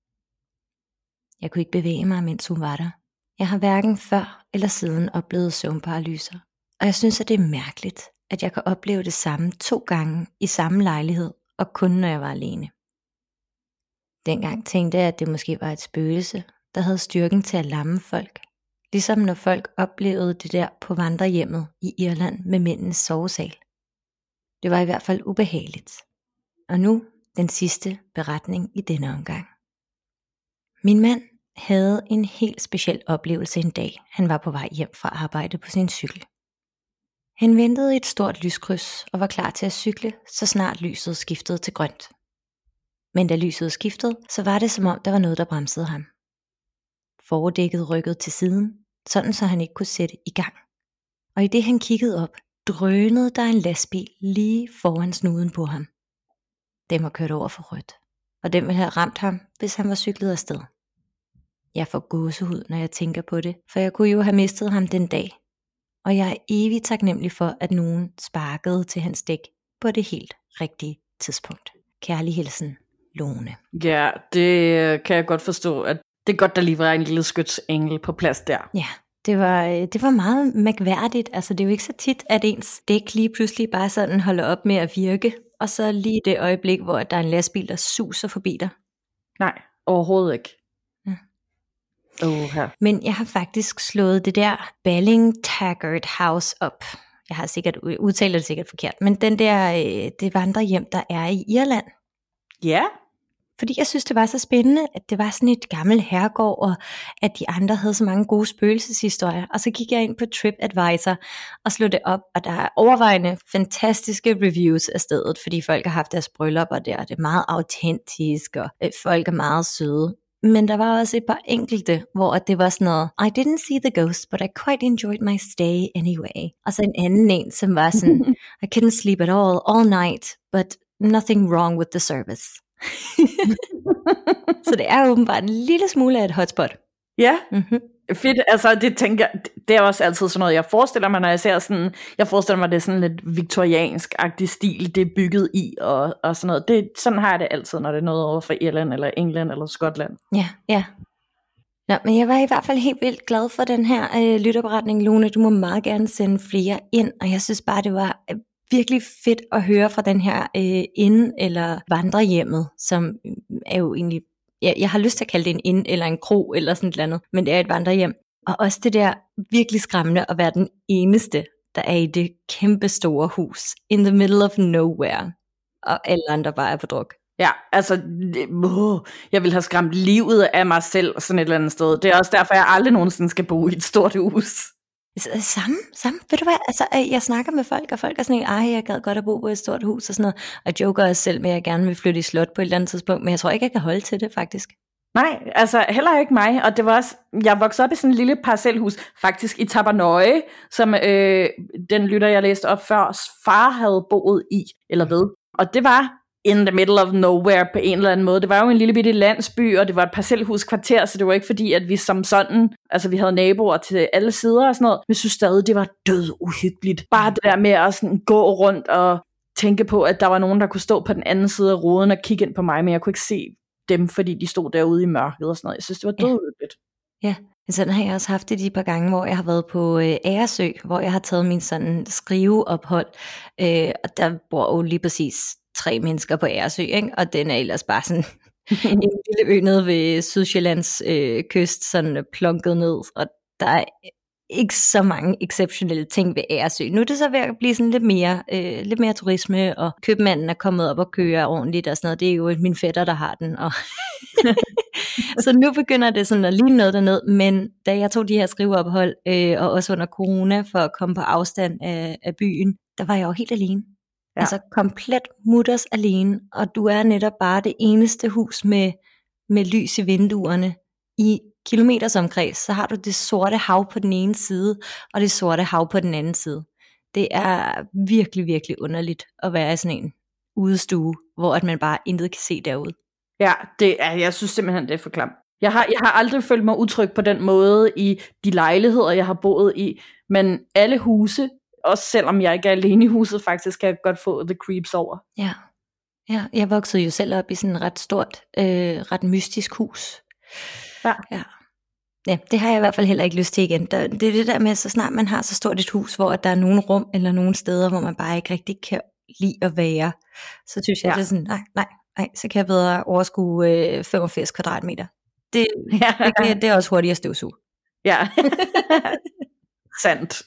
Jeg kunne ikke bevæge mig, mens hun var der. Jeg har hverken før eller siden oplevet søvnparalyser. Og jeg synes, at det er mærkeligt, at jeg kan opleve det samme 2 gange i samme lejlighed, og kun når jeg var alene. Dengang tænkte jeg, at det måske var et spøgelse, der havde styrken til at lamme folk. Ligesom når folk oplevede det der på vandrehjemmet i Irland med mændenes sovesal. Det var i hvert fald ubehageligt. Og nu den sidste beretning i denne omgang. Min mand havde en helt speciel oplevelse en dag. Han var på vej hjem fra arbejde på sin cykel. Han ventede i et stort lyskryds og var klar til at cykle, så snart lyset skiftede til grønt. Men da lyset skiftede, så var det som om der var noget, der bremsede ham. Fordækket rykkede til siden, sådan så han ikke kunne sætte i gang. Og i det han kiggede op, drønede der en lastbil lige foran snuden på ham. Den var kørt over for rødt, og den ville have ramt ham, hvis han var cyklet afsted. Jeg får gåsehud, når jeg tænker på det, for jeg kunne jo have mistet ham den dag. Og jeg er evigt taknemmelig for, at nogen sparkede til hans dæk på det helt rigtige tidspunkt. Kærlig hilsen, Lone. Ja, det kan jeg godt forstå, at det er godt, der lige var en lille skytsengel på plads der. Ja, det var meget mærkværdigt. Altså, det er jo ikke så tit, at ens dæk lige pludselig bare sådan holder op med at virke, og så lige det øjeblik, hvor der er en lastbil, der suser forbi dig. Nej, overhovedet ikke. Ja. Men jeg har faktisk slået det der Ballingtaggart House op. Jeg har sikkert udtalt det sikkert forkert, men den der, det vandrehjem, der er i Irland. Ja. fordi jeg synes, det var så spændende, at det var sådan et gammelt herregård, og at de andre havde så mange gode spøgelseshistorier. Og så gik jeg ind på TripAdvisor og slog det op, og der er overvejende fantastiske reviews af stedet, fordi folk har haft deres bryllupper der, og det er meget autentisk, og folk er meget søde. Men der var også et par enkelte, hvor det var sådan noget, I didn't see the ghost, but I quite enjoyed my stay anyway. Og så en anden en, som var sådan, I couldn't sleep at all night, but nothing wrong with the service. Så det er åbenbart en lille smule af et hotspot. Ja, fedt. Altså det tænker jeg, det er også altid sådan noget, jeg forestiller mig, når jeg ser sådan, jeg forestiller mig, det er sådan lidt viktoriansk-agtig stil, det er bygget i, og sådan noget. Det, sådan har jeg det altid, når det er noget over fra Irland, eller England, eller Skotland. Ja. Nå, men jeg var i hvert fald helt vildt glad for den her lytterberetning, Lone. Du må meget gerne sende flere ind, og jeg synes bare, det var virkelig fedt at høre fra den her inde- eller vandrehjemmet, som er jo egentlig, jeg har lyst til at kalde det en inde eller en kro eller sådan et andet, men det er et vandrehjem. Og også det der virkelig skræmmende at være den eneste, der er i det kæmpe store hus, in the middle of nowhere, og alle andre bare er på druk. Ja, altså, jeg vil have skræmt livet af mig selv sådan et eller andet sted. Det er også derfor, jeg aldrig nogensinde skal bo i et stort hus. Samme. Ved du hvad, altså, jeg snakker med folk, og folk er sådan, jeg gad godt at bo på et stort hus og sådan noget, og jeg joker også selv med, at jeg gerne vil flytte i slot på et eller andet tidspunkt, men jeg tror ikke, jeg kan holde til det, faktisk. Nej, altså heller ikke mig, og det var også, jeg voksede op i sådan en lille parcelhus, faktisk i Tabernøje, som den lytter, jeg læste op før, far havde boet i, eller ved, og det var in the middle of nowhere på en eller anden måde. Det var jo en lille bitte landsby, og det var et parcelhuskvarter, så det var ikke fordi, at vi som sådan, altså vi havde naboer til alle sider og sådan noget, men jeg synes stadig, det var død uhyggeligt. Bare det der med at sådan gå rundt og tænke på, at der var nogen, der kunne stå på den anden side af ruden og kigge ind på mig, men jeg kunne ikke se dem, fordi de stod derude i mørket og sådan noget. Jeg synes, det var dødligt. Ja, men sådan har jeg også haft det de par gange, hvor jeg har været på Agersø, hvor jeg har taget min sådan skriveophold, og der bor jo lige præcis 3 mennesker på Agersø, ikke? Og den er ellers bare sådan en lille ø nede ved Sydsjællands kyst, sådan plunket ned, og der er ikke så mange exceptionelle ting ved Agersø. Nu er det så ved at blive sådan lidt mere turisme, og købmanden er kommet op og kører ordentligt og sådan noget. Det er jo min fætter, der har den. Og så nu begynder det sådan at ligne noget derned, men da jeg tog de her skriveophold, og også under corona for at komme på afstand af byen, der var jeg jo helt alene. Ja. Altså komplet mutters alene, og du er netop bare det eneste hus med lys i vinduerne. I kilometers omkreds, så har du det sorte hav på den ene side, og det sorte hav på den anden side. Det er virkelig, virkelig underligt at være i sådan en udestue, hvor at man bare intet kan se derude. Ja, jeg synes simpelthen, det er for klamt. Jeg har aldrig følt mig utryg på den måde i de lejligheder, jeg har boet i, men alle huse, også selvom jeg ikke er alene i huset, faktisk kan jeg godt få the creeps over. Ja, jeg voksede jo selv op i sådan et ret stort, ret mystisk hus. Ja, det har jeg i hvert fald heller ikke lyst til igen. Det er det der med, så snart man har så stort et hus, hvor der er nogle rum eller nogle steder, hvor man bare ikke rigtig kan lide at være, så synes jeg, det er sådan, nej, så kan jeg bedre overskue 85 kvadratmeter. Det er også hurtigt at støvsuge. Ja, sandt.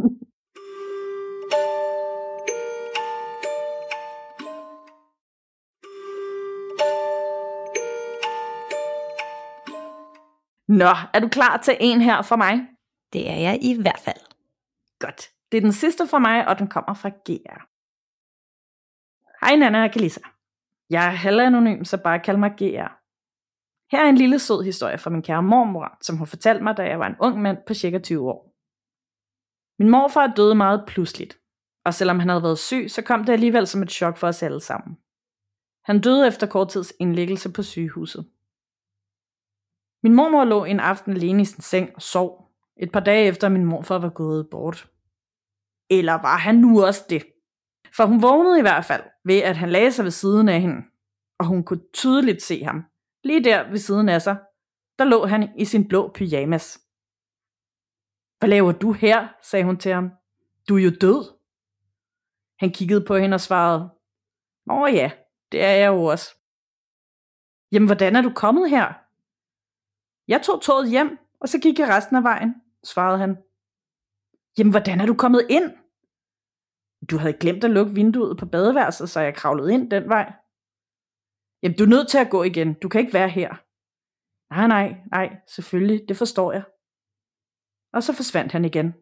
Nå, er du klar til en her fra mig? Det er jeg i hvert fald. Godt. Det er den sidste fra mig, og den kommer fra GR. Hej Nana og Kalisa. Jeg er halvanonym, så bare kald mig GR. Her er en lille sød historie fra min kære mormor, som hun fortalte mig, da jeg var en ung mand på cirka 20 år. Min morfar døde meget pludseligt, og selvom han havde været syg, så kom det alligevel som et chok for os alle sammen. Han døde efter kort tids indlæggelse på sygehuset. Min mormor lå en aften alene i sin seng og sov, et par dage efter min morfar var gået bort. Eller var han nu også det? For hun vågnede i hvert fald ved, at han lagde sig ved siden af hende, og hun kunne tydeligt se ham. Lige der ved siden af sig, der lå han i sin blå pyjamas. Hvad laver du her? Sagde hun til ham. Du er jo død. Han kiggede på hende og svarede, Nå ja, det er jeg jo også. Jamen, hvordan er du kommet her? Jeg tog toget hjem, og så gik jeg resten af vejen, svarede han. Jamen, hvordan er du kommet ind? Du havde glemt at lukke vinduet på badeværelset, så jeg kravlede ind den vej. Jamen, du er nødt til at gå igen. Du kan ikke være her. Nej, selvfølgelig, det forstår jeg. Og så forsvandt han igen.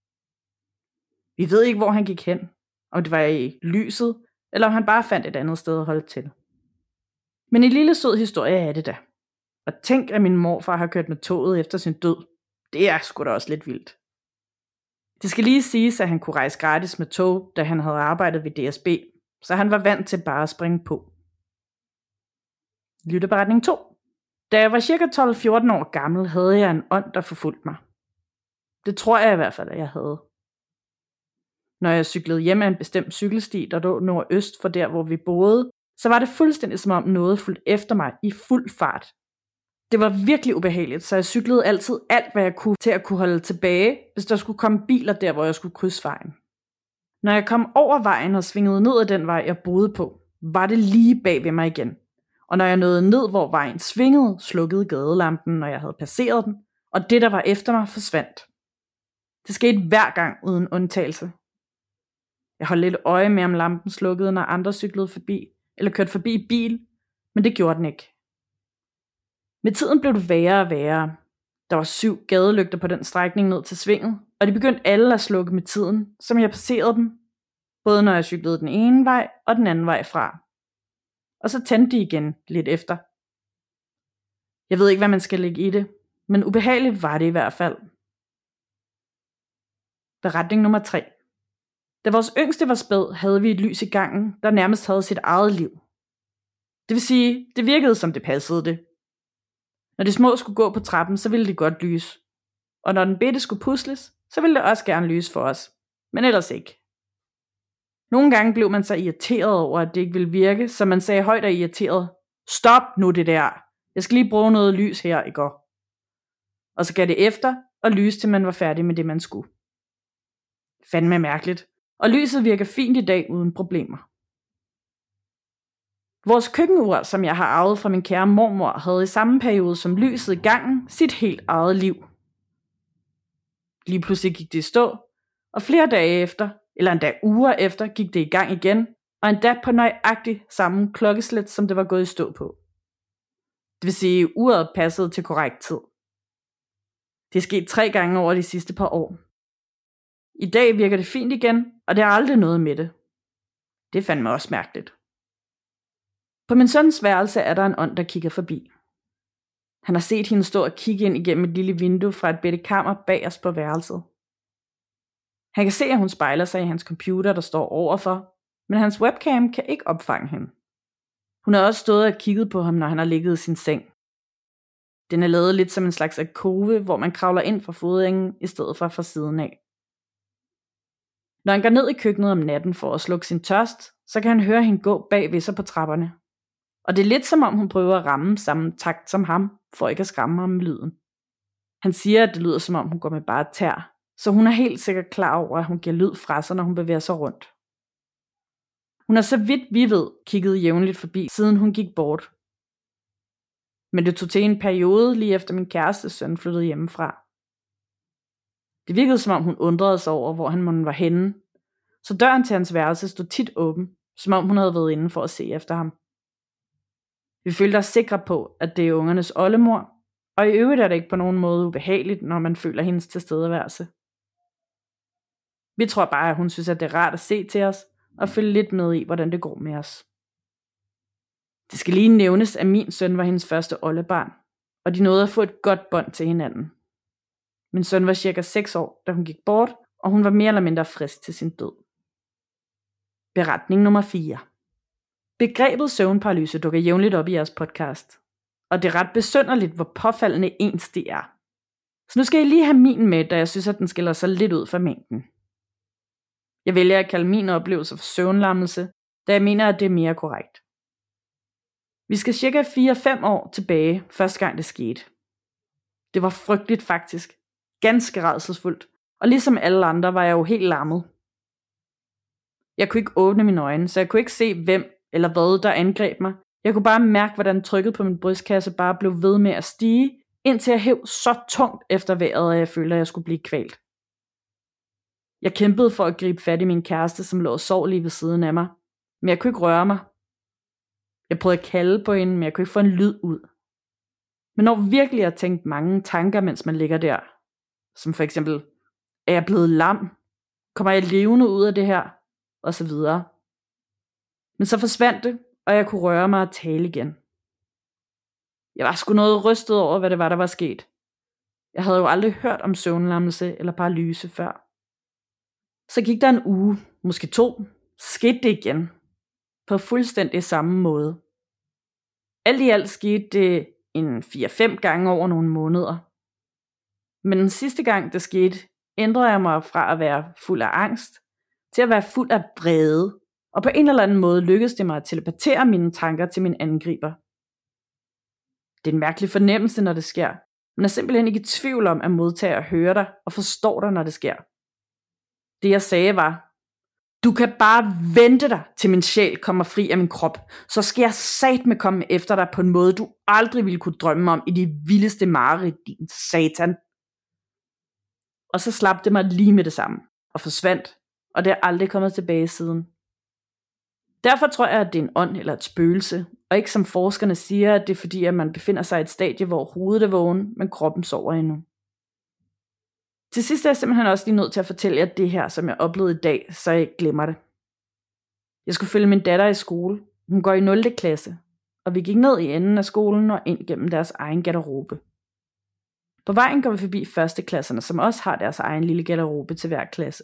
Vi ved ikke, hvor han gik hen. Om det var i lyset, eller om han bare fandt et andet sted at holde til. Men en lille sød historie er det da. Og tænk, at min morfar har kørt med toget efter sin død. Det er sgu da også lidt vildt. Det skal lige siges, at han kunne rejse gratis med tog, da han havde arbejdet ved DSB, så han var vant til bare at springe på. Lytteberetning 2. Da jeg var cirka 12-14 år gammel, havde jeg en ånd, der forfulgte mig. Det tror jeg i hvert fald, at jeg havde. Når jeg cyklede hjem af en bestemt cykelsti, der lå nordøst for der, hvor vi boede, så var det fuldstændig som om noget fulgte efter mig i fuld fart. Det var virkelig ubehageligt, så jeg cyklede altid alt, hvad jeg kunne, til at kunne holde tilbage, hvis der skulle komme biler der, hvor jeg skulle krydse vejen. Når jeg kom over vejen og svingede ned ad den vej, jeg boede på, var det lige bag ved mig igen. Og når jeg nåede ned, hvor vejen svingede, slukkede gadelampen, når jeg havde passeret den, og det, der var efter mig, forsvandt. Det skete hver gang uden undtagelse. Jeg holdt lidt øje med, om lampen slukkede, når andre cyklede forbi, eller kørte forbi i bil, men det gjorde den ikke. Med tiden blev det værre og værre. Der var 7 gadelygter på den strækning ned til svinget, og de begyndte alle at slukke med tiden, som jeg passerede dem, både når jeg cyklede den ene vej og den anden vej fra. Og så tændte de igen lidt efter. Jeg ved ikke, hvad man skal lægge i det, men ubehageligt var det i hvert fald. Beretning nummer 3. Da vores yngste var spæd, havde vi et lys i gangen, der nærmest havde sit eget liv. Det vil sige, det virkede som det passede det. Når de små skulle gå på trappen, så ville det godt lyse. Og når den bitte skulle pusles, så ville det også gerne lyse for os. Men ellers ikke. Nogle gange blev man så irriteret over, at det ikke ville virke, så man sagde højt og irriteret, stop nu det der. Jeg skal lige bruge noget lys her, i går. Og så gav det efter, og lyste til man var færdig med det, man skulle. Fandme mærkeligt. Og lyset virker fint i dag uden problemer. Vores køkkenur, som jeg har arvet fra min kære mormor, havde i samme periode som lyset i gangen sit helt eget liv. Lige pludselig gik det i stå, og flere dage efter, eller endda uger efter, gik det i gang igen, og endda på nøjagtigt samme klokkeslæt, som det var gået i stå på. Det vil sige, uret passede til korrekt tid. Det er sket 3 gange over de sidste par år. I dag virker det fint igen, og det er aldrig noget med det. Det fandt mig også mærkeligt. På min søns værelse er der en ånd, der kigger forbi. Han har set hende stå og kigge ind igennem et lille vindue fra et bitte kammer bag os på værelset. Han kan se, at hun spejler sig i hans computer, der står overfor, men hans webcam kan ikke opfange hende. Hun har også stået og kigget på ham, når han har ligget i sin seng. Den er lavet lidt som en slags alkove, hvor man kravler ind fra fodringen i stedet for fra siden af. Når han går ned i køkkenet om natten for at slukke sin tørst, så kan han høre hende gå bag ved sig på trapperne. Og det er lidt som om hun prøver at ramme samme takt som ham, for ikke at skræmme ham med lyden. Han siger, at det lyder som om hun går med bare tær, så hun er helt sikkert klar over, at hun giver lyd fra sig, når hun bevæger sig rundt. Hun har så vidt vi ved kigget jævnligt forbi, siden hun gik bort. Men det tog til en periode lige efter min kærestes søn flyttede hjemmefra. Det virkede som om hun undrede sig over, hvor han var henne, så døren til hans værelse stod tit åben, som om hun havde været inde for at se efter ham. Vi følte os sikre på, at det er ungernes oldemor, og i øvrigt er det ikke på nogen måde ubehageligt, når man føler hendes tilstedeværelse. Vi tror bare, at hun synes, at det er rart at se til os, og følge lidt med i, hvordan det går med os. Det skal lige nævnes, at min søn var hendes første oldebarn, og de nåede at få et godt bånd til hinanden. Min søn var cirka 6 år, da hun gik bort, og hun var mere eller mindre frisk til sin død. Beretning nummer 4. Begrebet søvnparalyse dukker jævnligt op i jeres podcast, og det er ret besynderligt, hvor påfaldende ens det er. Så nu skal I lige have min med, da jeg synes, at den skiller sig lidt ud fra mængden. Jeg vælger at kalde min oplevelse for søvnlammelse, da jeg mener, at det er mere korrekt. Vi skal cirka 4-5 år tilbage, første gang det skete. Det var frygteligt faktisk, ganske rædselsfuldt, og ligesom alle andre var jeg jo helt lammet. Jeg kunne ikke åbne mine øjne, så jeg kunne ikke se hvem eller hvad der angreb mig. Jeg kunne bare mærke, hvordan trykket på min brystkasse bare blev ved med at stige, indtil jeg hæv så tungt efter vejret, at jeg følte, at jeg skulle blive kvalt. Jeg kæmpede for at gribe fat i min kæreste, som lå og sov lige ved siden af mig, men jeg kunne ikke røre mig. Jeg prøvede at kalde på hende, men jeg kunne ikke få en lyd ud. Men når virkelig jeg tænkte mange tanker, mens man ligger der, som for eksempel, er jeg blevet lam? Kommer jeg levende ud af det her? Og så videre. Men så forsvandt det, og jeg kunne røre mig og tale igen. Jeg var sgu noget rystet over, hvad det var, der var sket. Jeg havde jo aldrig hørt om søvnlammelse eller paralyse før. Så gik der en uge, måske 2, så skete det igen. På fuldstændig samme måde. Alt i alt skete det en 4-5 gange over nogle måneder. Men den sidste gang det skete, ændrede jeg mig fra at være fuld af angst, til at være fuld af vrede. Og på en eller anden måde lykkedes det mig at telepatere mine tanker til min angriber. Det er en mærkelig fornemmelse, når det sker. Man er simpelthen ikke i tvivl om, at modtager hører dig og forstår dig, når det sker. Det jeg sagde var, du kan bare vente dig, til min sjæl kommer fri af min krop. Så skal jeg satme komme efter dig på en måde, du aldrig ville kunne drømme om i de vildeste mareridt, din satan. Og så slap det mig lige med det samme, og forsvandt, og det er aldrig kommet tilbage siden. Derfor tror jeg, at det er en ånd eller et spøgelse, og ikke som forskerne siger, at det er fordi, at man befinder sig i et stadie, hvor hovedet er vågen, men kroppen sover endnu. Til sidst er jeg simpelthen også lige nødt til at fortælle jer det her, som jeg oplevede i dag, så jeg ikke glemmer det. Jeg skulle følge min datter i skole. Hun går i 0. klasse, og vi gik ned i enden af skolen og ind gennem deres egen garderobe. På vejen går vi forbi 1. klasserne, som også har deres egen lille garderobe til hver klasse.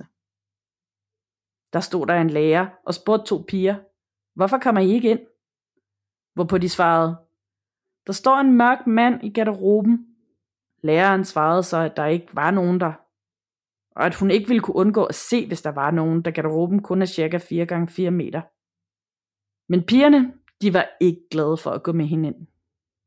Der stod der en lærer og spurgte 2 piger, hvorfor kommer I ikke ind? Hvorpå de svarede, der står en mørk mand i garderoben. Læreren svarede så, at der ikke var nogen der, og at hun ikke ville kunne undgå at se, hvis der var nogen, da garderoben kun er cirka 4x4 meter. Men pigerne, de var ikke glade for at gå med hende ind.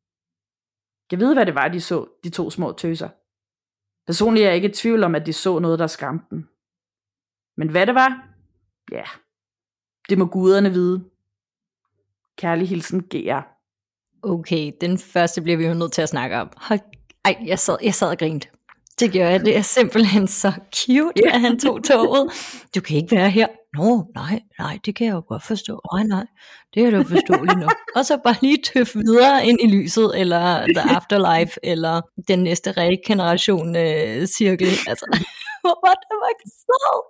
Jeg ved, hvad det var, de så, de 2 små tøser. Personligt er jeg ikke i tvivl om, at de så noget, der skræmte dem. Men hvad det var? Ja, det må guderne vide. Kærlig hilsen, GR. Okay, den første bliver vi jo nødt til at snakke om. Ej, jeg sad og grinte. Det gjorde jeg. Det er simpelthen så cute, at han tog toget. Du kan ikke være her. Nå, nej, det kan jeg jo godt forstå. Nej, det er jo forståeligt nok. Og så bare lige tøffe videre ind i lyset, eller The Afterlife, eller den næste regeneration cirkel. Altså, hvor var det var så.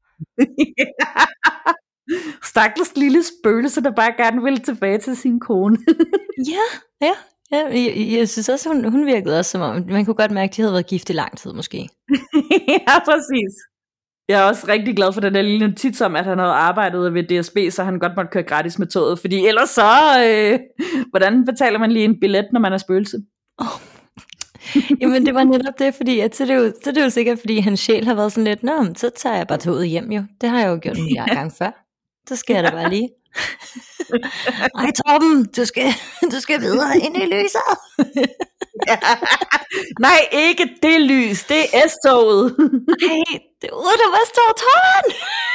Stakkels lille spøgelse, der bare gerne ville tilbage til sin kone. Ja, jeg synes også, hun virkede også som om, man kunne godt mærke, at de havde været gift i lang tid måske. Ja, præcis. Jeg er også rigtig glad for den der lille notits om, at han havde arbejdet ved DSB, så han godt måtte køre gratis med toget, fordi ellers så, hvordan betaler man lige en billet, når man er spøgelse? Jamen det var netop det, fordi at, så det er jo sikkert, fordi hans sjæl har været sådan lidt, nå, så tager jeg bare toget hjem jo. Det har jeg jo gjort en gang før. Så skal jeg da bare lige. Ej Torben, du skal videre ind i lyset. Ja. Nej, ikke det lys, det er S-toget. Nej, det er ude, der var stor tårn.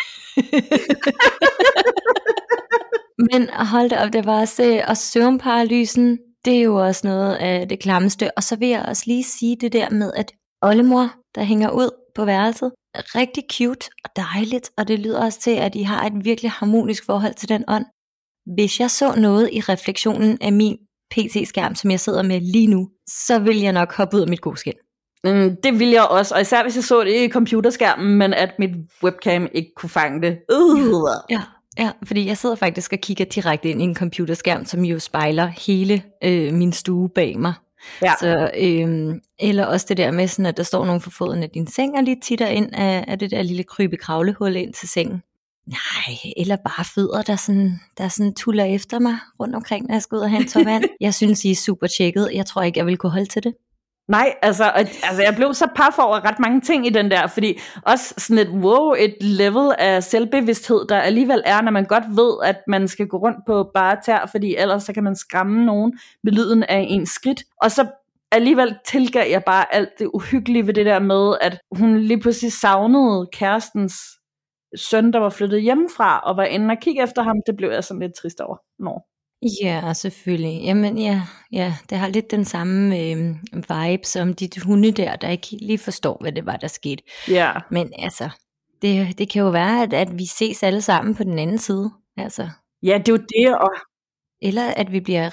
Men hold da op, det var også, og søvnparalysen, det er jo også noget af det klammeste. Og så vil jeg også lige sige det der med, at oldemor, der hænger ud på værelset, er rigtig cute og dejligt, og det lyder også til, at I har et virkelig harmonisk forhold til den ånd. Hvis jeg så noget i refleksionen af min PC-skærm, som jeg sidder med lige nu, så vil jeg nok hoppe ud af mit gode skin. Det vil jeg også, og især hvis jeg så det i computerskærmen, men at mit webcam ikke kunne fange det. Ja, fordi jeg sidder faktisk og kigger direkte ind i en computerskærm, som jo spejler hele min stue bag mig. Ja. Så, eller også det der med, sådan, at der står nogen for foden af din seng, og lige titter ind af det der lille krybe-kravlehul ind til sengen. Nej, eller bare fødder, der sådan tuller efter mig rundt omkring, når jeg skal ud og have en tår vand. Jeg synes, I er super tjekket. Jeg tror ikke, jeg vil kunne holde til det. Nej, altså jeg blev så paf over ret mange ting i den der, fordi også sådan et level af selvbevidsthed, der alligevel er, når man godt ved, at man skal gå rundt på bare tær, fordi ellers så kan man skræmme nogen med lyden af ens skridt, og så alligevel tilgav jeg bare alt det uhyggelige ved det der med, at hun lige pludselig savnede kærestens søn, der var flyttet hjemmefra, og var inde og kigge efter ham. Det blev jeg sådan lidt trist over. Ja, selvfølgelig. Jamen ja, det har lidt den samme vibe som de hunde der ikke lige forstår, hvad det var, der skete. Ja. Men altså, det kan jo være, at vi ses alle sammen på den anden side. Altså. Ja, det er jo det, og Eller at vi bliver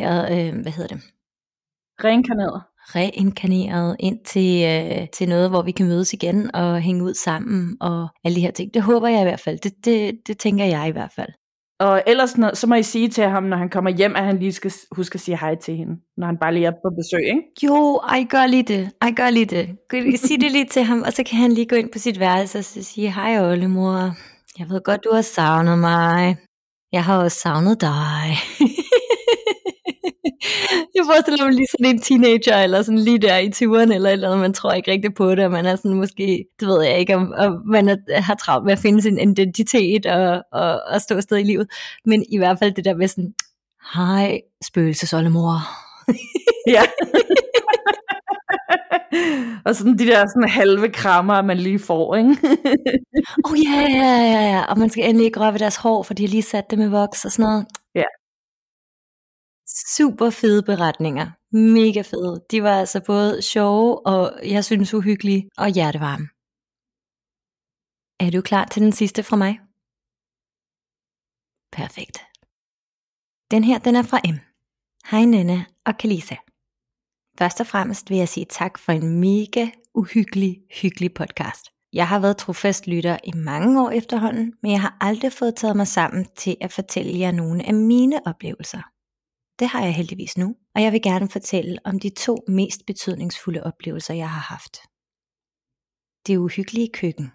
reinkarneret ind til noget, hvor vi kan mødes igen og hænge ud sammen og alle de her ting. Det håber jeg i hvert fald. Det tænker jeg i hvert fald. Og ellers så må I sige til ham, når han kommer hjem, at han lige skal huske at sige hej til hende, når han bare lige er på besøg, ikke? Jo, gør lige det. Sig det lige til ham, og så kan han lige gå ind på sit værelse og sige, hej oldemor, jeg ved godt, du har savnet mig. Jeg har også savnet dig. Jeg forestiller mig lige sådan en teenager, eller sådan lige der i 20'erne, eller et eller andet, man tror ikke rigtig på det, og man er sådan måske, det ved jeg ikke, om man har travlt med at finde sin identitet og stå afsted i livet, men i hvert fald det der med sådan, hej spøgelsesoldemor. Ja. Og sådan de der sådan halve krammer, man lige får, ikke? Ja, og man skal endelig ikke røre ved deres hår, for de har lige sat det med voks og sådan noget. Ja. Super fede beretninger. Mega fede. De var altså både sjove, og jeg synes uhyggelige, og hjertevarme. Er du klar til den sidste fra mig? Perfekt. Den her, den er fra M. Hej Nana og Kalisa. Først og fremmest vil jeg sige tak for en mega hyggelig podcast. Jeg har været trofast lytter i mange år efterhånden, men jeg har aldrig fået taget mig sammen til at fortælle jer nogle af mine oplevelser. Det har jeg heldigvis nu, og jeg vil gerne fortælle om de 2 mest betydningsfulde oplevelser, jeg har haft. Det uhyggelige køkken.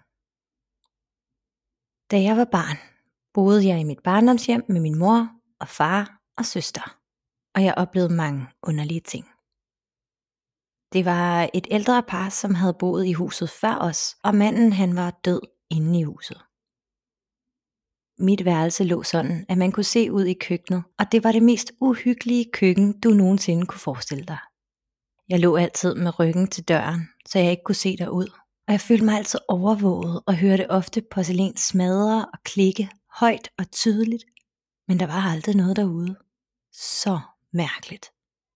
Da jeg var barn, boede jeg i mit barndomshjem med min mor og far og søster, og jeg oplevede mange underlige ting. Det var et ældre par, som havde boet i huset før os, og manden han var død inde i huset. Mit værelse lå sådan, at man kunne se ud i køkkenet, og det var det mest uhyggelige køkken, du nogensinde kunne forestille dig. Jeg lå altid med ryggen til døren, så jeg ikke kunne se derud, og jeg følte mig altid overvåget og hørte ofte porcelæn smadre og klikke højt og tydeligt, men der var aldrig noget derude. Så mærkeligt.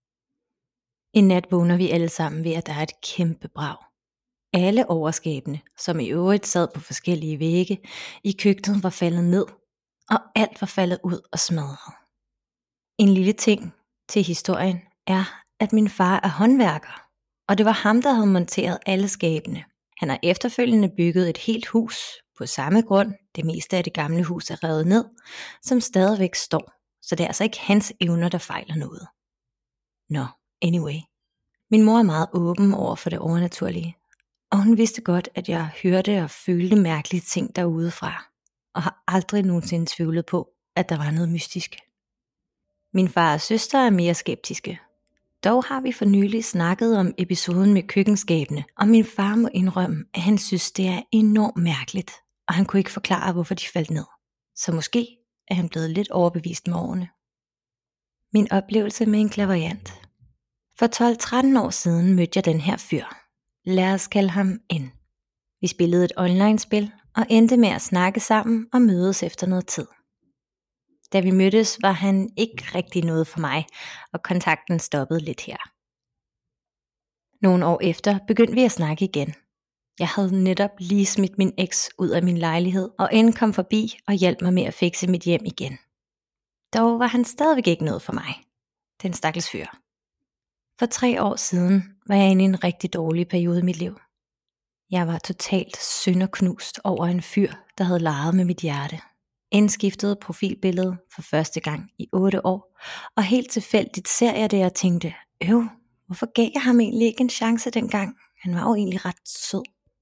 En nat vågner vi alle sammen ved, at der er et kæmpe brag. Alle overskabene, som i øvrigt sad på forskellige vægge, i køkkenet var faldet ned, og alt var faldet ud og smadret. En lille ting til historien er, at min far er håndværker, og det var ham, der havde monteret alle skabene. Han har efterfølgende bygget et helt hus på samme grund, det meste af det gamle hus er revet ned, som stadigvæk står, så det er altså ikke hans evner, der fejler noget. Anyway. Min mor er meget åben over for det overnaturlige, og hun vidste godt, at jeg hørte og følte mærkelige ting derudefra, og har aldrig nogensinde tvivlet på, at der var noget mystisk. Min far og søster er mere skeptiske. Dog har vi for nylig snakket om episoden med køkkenskabene, og min far må indrømme, at han synes, det er enormt mærkeligt, og han kunne ikke forklare, hvorfor de faldt ned. Så måske er han blevet lidt overbevist med årene. Min oplevelse med en clairvoyant. For 12-13 år siden mødte jeg den her fyr. Lad os kalde ham N. Vi spillede et online-spil og endte med at snakke sammen og mødes efter noget tid. Da vi mødtes, var han ikke rigtig noget for mig, og kontakten stoppede lidt her. Nogle år efter begyndte vi at snakke igen. Jeg havde netop lige smidt min eks ud af min lejlighed, og N kom forbi og hjalp mig med at fikse mit hjem igen. Dog var han stadigvæk ikke noget for mig. Den stakkels fyr. For 3 år siden var jeg inde i en rigtig dårlig periode i mit liv. Jeg var totalt sønderknust over en fyr, der havde leget med mit hjerte. Indskiftede profilbillede for første gang i 8 år, og helt tilfældigt ser jeg det og tænkte, hvorfor gav jeg ham egentlig ikke en chance dengang? Han var jo egentlig ret sød.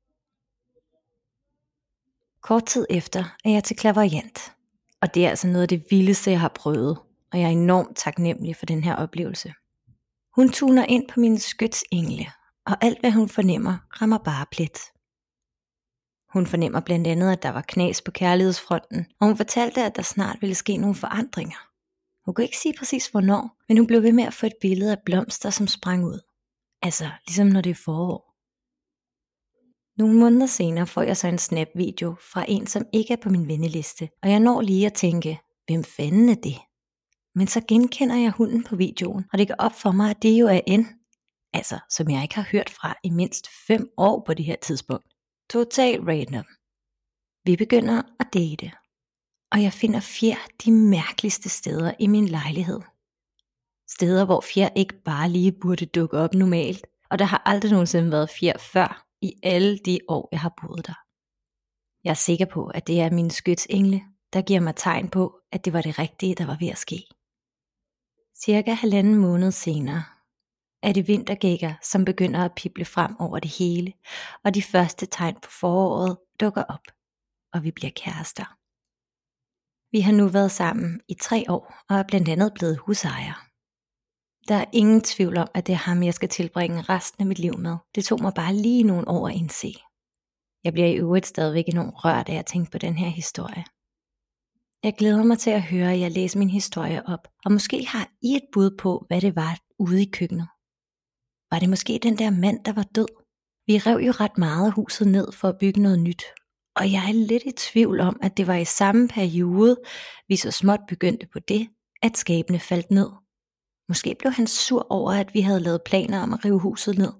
Kort tid efter er jeg til clairvoyant, og det er altså noget af det vildeste, jeg har prøvet, og jeg er enormt taknemmelig for den her oplevelse. Hun tuner ind på mine skytsengle, og alt hvad hun fornemmer, rammer bare plet. Hun fornemmer blandt andet, at der var knas på kærlighedsfronten, og hun fortalte, at der snart ville ske nogle forandringer. Hun kunne ikke sige præcis hvornår, men hun blev ved med at få et billede af blomster, som sprang ud. Altså, ligesom når det er forår. Nogle måneder senere får jeg så en snap-video fra en, som ikke er på min venneliste, og jeg når lige at tænke, hvem fanden er det? Men så genkender jeg hunden på videoen, og det går op for mig, at det jo er N. Altså, som jeg ikke har hørt fra i mindst 5 år på det her tidspunkt. Total random. Vi begynder at date. Og jeg finder fjer de mærkeligste steder i min lejlighed. Steder, hvor fjer ikke bare lige burde dukke op normalt. Og der har aldrig nogensinde været fjer før i alle de år, jeg har boet der. Jeg er sikker på, at det er mine skytsengle, der giver mig tegn på, at det var det rigtige, der var ved at ske. Cirka 1,5 måned senere er det vintergækker, som begynder at pible frem over det hele, og de første tegn på foråret dukker op, og vi bliver kærester. Vi har nu været sammen i 3 år, og er blandt andet blevet husejere. Der er ingen tvivl om, at det er ham, jeg skal tilbringe resten af mit liv med. Det tog mig bare lige nogle år at indse. Jeg bliver i øvrigt stadigvæk enormt rørt af at tænke på den her historie. Jeg glæder mig til at høre jer læse min historie op, og måske har I et bud på, hvad det var ude i køkkenet. Var det måske den der mand, der var død? Vi rev jo ret meget af huset ned for at bygge noget nyt, og jeg er lidt i tvivl om, at det var i samme periode, vi så småt begyndte på det, at skabene faldt ned. Måske blev han sur over, at vi havde lavet planer om at rive huset ned.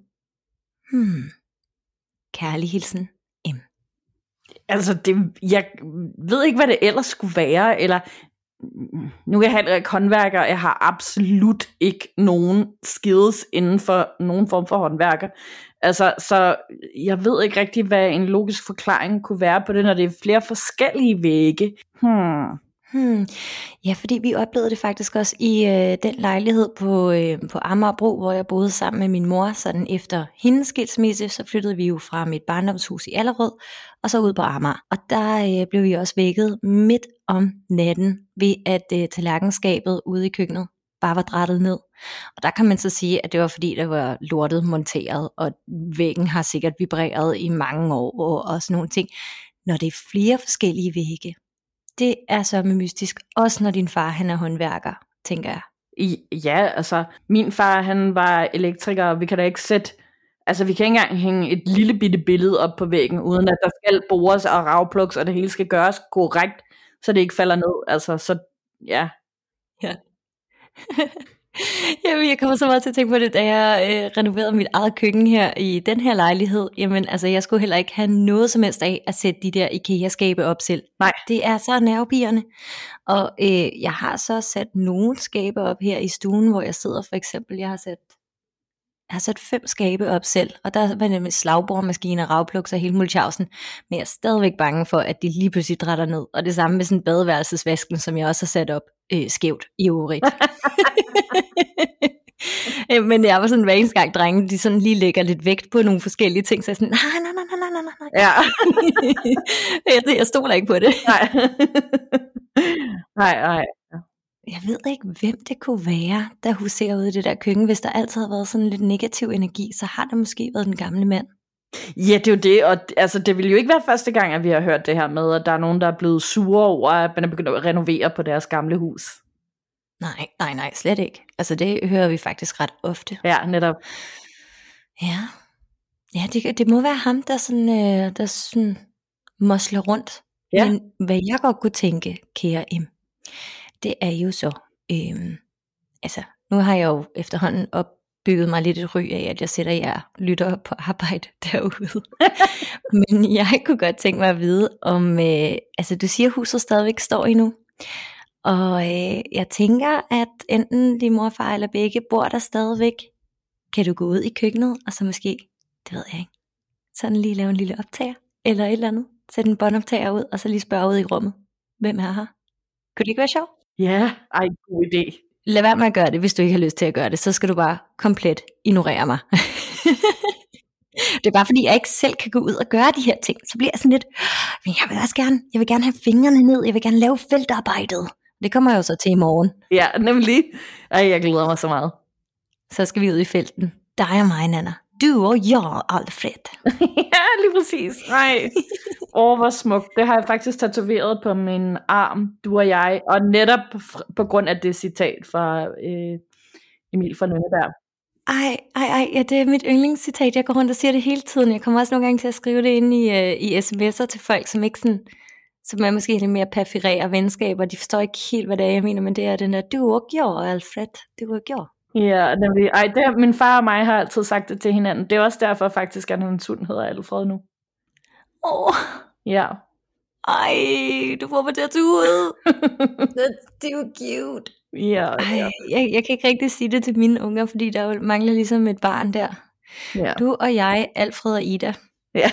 Kærlig hilsen, M. Altså, jeg ved ikke, hvad det ellers skulle være, eller nu er jeg heller ikke håndværker, jeg har absolut ikke nogen skills inden for nogen form for håndværker. Altså, så jeg ved ikke rigtig, hvad en logisk forklaring kunne være på det, når det er flere forskellige vægge. Ja, fordi vi oplevede det faktisk også i den lejlighed på Amagerbro, hvor jeg boede sammen med min mor. Sådan efter hendes skilsmisse, så flyttede vi jo fra mit barndomshus i Allerød, og så ud på Amager. Og der blev vi også vækket midt om natten ved, at tallerkenskabet ude i køkkenet bare var drættet ned. Og der kan man så sige, at det var fordi, der var lortet monteret, og væggen har sikkert vibreret i mange år og sådan nogle ting. Når det er flere forskellige vægge, det er så mystisk, også når din far han er håndværker, tænker jeg. Ja, altså, min far han var elektriker, og vi kan da ikke sætte, altså vi kan ikke engang hænge et lille bitte billede op på væggen, uden at der skal bores og ravplugs, og det hele skal gøres korrekt, så det ikke falder ned, altså, så ja. Jamen, jeg kommer så meget til at tænke på det, da jeg renoverede mit eget køkken her i den her lejlighed. Jamen, altså, jeg skulle heller ikke have noget som helst af at sætte de der IKEA-skabe op selv. Nej. Det er så nervepirrende. Og jeg har så sat nogle skabe op her i stuen, hvor jeg sidder for eksempel. Jeg har sat 5 skabe op selv, og der var det med slagboremaskiner, ravplugs og hele multiausen. Men jeg er stadigvæk bange for, at de lige pludselig drætter ned. Og det samme med sådan badeværelsesvasken, som jeg også har sat op skævt i øvrigt. Men jeg var sådan, hver eneste gang drengene, de sådan lige lægger lidt vægt på nogle forskellige ting, så jeg sådan, nej. Ja. Jeg stoler ikke på det. Nej. Jeg ved ikke, hvem det kunne være, der huserer ude i det der køkken. Hvis der altid har været sådan lidt negativ energi, så har det måske været den gamle mand. Ja, det er jo det, og altså, det vil jo ikke være første gang, at vi har hørt det her med, at der er nogen, der er blevet sure over, at man er begyndt at renovere på deres gamle hus. Nej, slet ikke. Altså det hører vi faktisk ret ofte. Ja, netop. Ja, det må være ham, der sådan mosler rundt. Ja. Men hvad jeg godt kunne tænke, kære M, det er jo så, altså nu har jeg jo efterhånden opbygget mig lidt et ry af, at jeg sætter jer lyttere på arbejde derude. Men jeg kunne godt tænke mig at vide, om, altså du siger, huset stadigvæk står endnu. Og jeg tænker, at enten din mor, far eller begge bor der stadigvæk. Kan du gå ud i køkkenet, og så måske, det ved jeg ikke, sådan lige lave en lille optager, eller et eller andet. Sætte en båndoptager ud, og så lige spørge ud i rummet. Hvem er her? Kunne det ikke være sjovt? Ja, god idé. Lad være med at gøre det, hvis du ikke har lyst til at gøre det. Så skal du bare komplet ignorere mig. Det er bare fordi, jeg ikke selv kan gå ud og gøre de her ting. Så bliver jeg sådan lidt, men jeg vil gerne have fingrene ned. Jeg vil gerne lave feltarbejdet. Det kommer jeg jo så til i morgen. Ja, nemlig. Jeg glæder mig så meget. Så skal vi ud i felten. Dig og mig, Nana. Du og jeg, Alfred. Ja, lige præcis. Nej. Hvor smukt. Det har jeg faktisk tatoveret på min arm, du og jeg. Og netop på grund af det citat fra Emil von Lønneberg. Ja, det er mit yndlingscitat. Jeg går rundt og siger det hele tiden. Jeg kommer også nogle gange til at skrive det ind i sms'er til folk, som ikke sådan, som er måske lidt mere perfirerer venskaber. De forstår ikke helt, hvad det er, jeg mener, men det er den der, du og jeg, Alfred. Du og jeg. Ja, nemlig. Min far og mig har altid sagt det til hinanden. Det er også derfor faktisk, at hans hund hedder Alfred nu. Åh. Ja. Ej, du får mig til at tude. Det er jo cute. Ja. Ej, jeg kan ikke rigtig sige det til mine unger, fordi der jo mangler ligesom et barn der. Ja. Du og jeg, Alfred og Ida. Ja.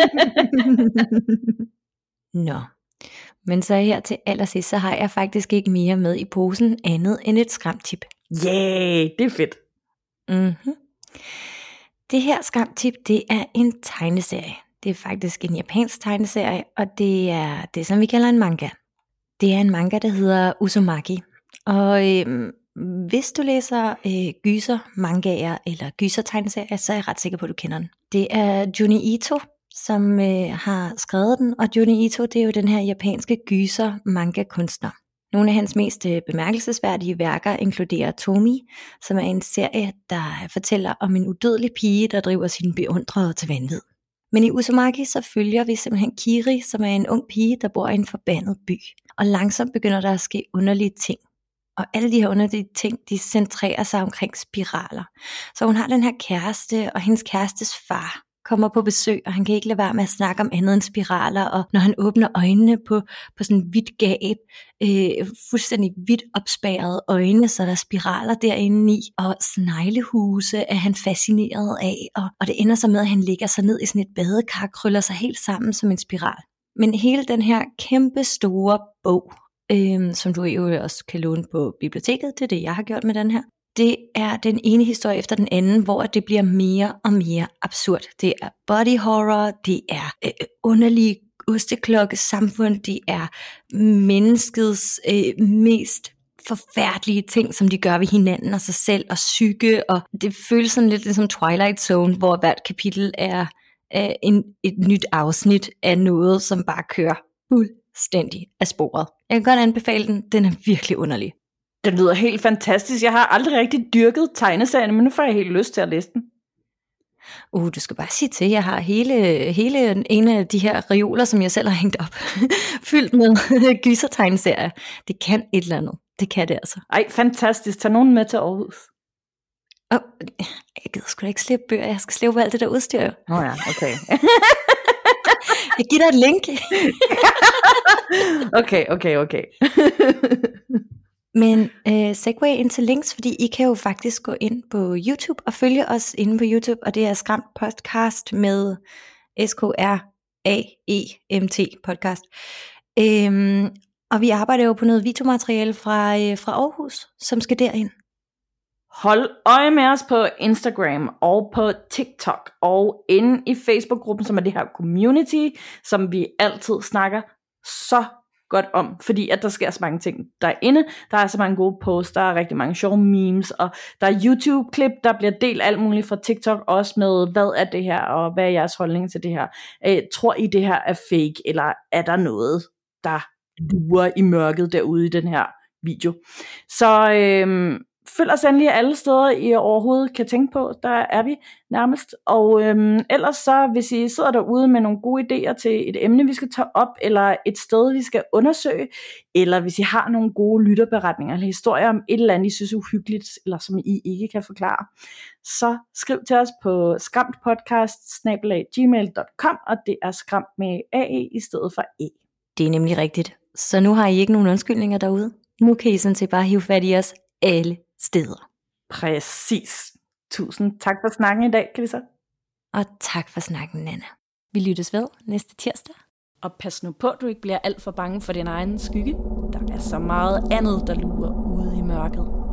Nå, men så her til allersidst, så har jeg faktisk ikke mere med i posen andet end et skræmtip. Yeah, det er fedt. Mm-hmm. Det her skræmtip, det er en tegneserie. Det er faktisk en japansk tegneserie, og det er det, som vi kalder en manga. Det er en manga, der hedder Uzumaki. Og hvis du læser gyser-mangaer eller gyser-tegneserier, så er jeg ret sikker på, at du kender den. Det er Juni Ito, som har skrevet den, og Juni Ito, det er jo den her japanske gyser-manga-kunstner. Nogle af hans mest bemærkelsesværdige værker inkluderer Tomi, som er en serie, der fortæller om en udødelig pige, der driver sine beundrere til vanvid. Men i Uzumaki så følger vi simpelthen Kiri, som er en ung pige, der bor i en forbandet by. Og langsomt begynder der at ske underlige ting. Og alle de her underlige ting, de centrerer sig omkring spiraler. Så hun har den her kæreste, og hendes kærestes far kommer på besøg, og han kan ikke lade være med at snakke om andet end spiraler, og når han åbner øjnene på sådan en hvidt gab, fuldstændig hvidt opspærrede øjne, så der er spiraler derinde i, og sneglehuse er han fascineret af, og det ender så med, at han ligger sig ned i sådan et badekar, krøller sig helt sammen som en spiral. Men hele den her kæmpe store bog, som du jo også kan låne på biblioteket, det er det, jeg har gjort med den her. Det er den ene historie efter den anden, hvor det bliver mere og mere absurd. Det er body horror, det er underlige osteklokke-samfund, det er menneskets mest forfærdelige ting, som de gør ved hinanden og sig selv og psyke, og det føles sådan lidt ligesom Twilight Zone, hvor hvert kapitel er et nyt afsnit af noget, som bare kører fuldstændig af sporet. Jeg kan godt anbefale den, den er virkelig underlig. Det lyder helt fantastisk. Jeg har aldrig rigtig dyrket tegneserierne, men nu får jeg helt lyst til at læse den. Du skal bare sige til, jeg har hele en af de her reoler, som jeg selv har hængt op, fyldt med gysertegneserier. Det kan et eller andet. Det kan det altså. Ej, fantastisk. Tag nogen med til Aarhus. Jeg gider sgu da ikke slippe bøger. Jeg skal slippe alt det der udstyr. Ja, okay. Jeg giver dig et link. Okay. Men segway ind til links, fordi I kan jo faktisk gå ind på YouTube og følge os inde på YouTube, og det er Skræmt Podcast med SKRAEMT podcast. Og vi arbejder jo på noget videomateriale fra Aarhus, som skal derind. Hold øje med os på Instagram og på TikTok og inde i Facebook-gruppen, som er det her community, som vi altid snakker så godt om, fordi at der sker så mange ting derinde. Der er så mange gode posts, der er rigtig mange sjove memes, og der er YouTube-klip, der bliver delt alt muligt fra TikTok, også med, hvad er det her, og hvad er jeres holdning til det her? Tror I, det her er fake, eller er der noget, der lurer i mørket derude i den her video? Så følg os endelig alle steder, I overhovedet kan tænke på. Der er vi nærmest. Og ellers så, hvis I sidder derude med nogle gode idéer til et emne, vi skal tage op, eller et sted, vi skal undersøge, eller hvis I har nogle gode lytterberetninger, eller historier om et eller andet, I synes er uhyggeligt, eller som I ikke kan forklare, så skriv til os på skramtpodcast@gmail.com, og det er skræmt med AE i stedet for E. Det er nemlig rigtigt. Så nu har I ikke nogen undskyldninger derude. Nu kan I sådan set bare hive fat i os alle steder. Præcis. Tusind tak for snakken i dag, kan vi så. Og tak for snakken, Nanna. Vi lyttes ved næste tirsdag. Og pas nu på, at du ikke bliver alt for bange for din egen skygge. Der er så meget andet, der lurer ude i mørket.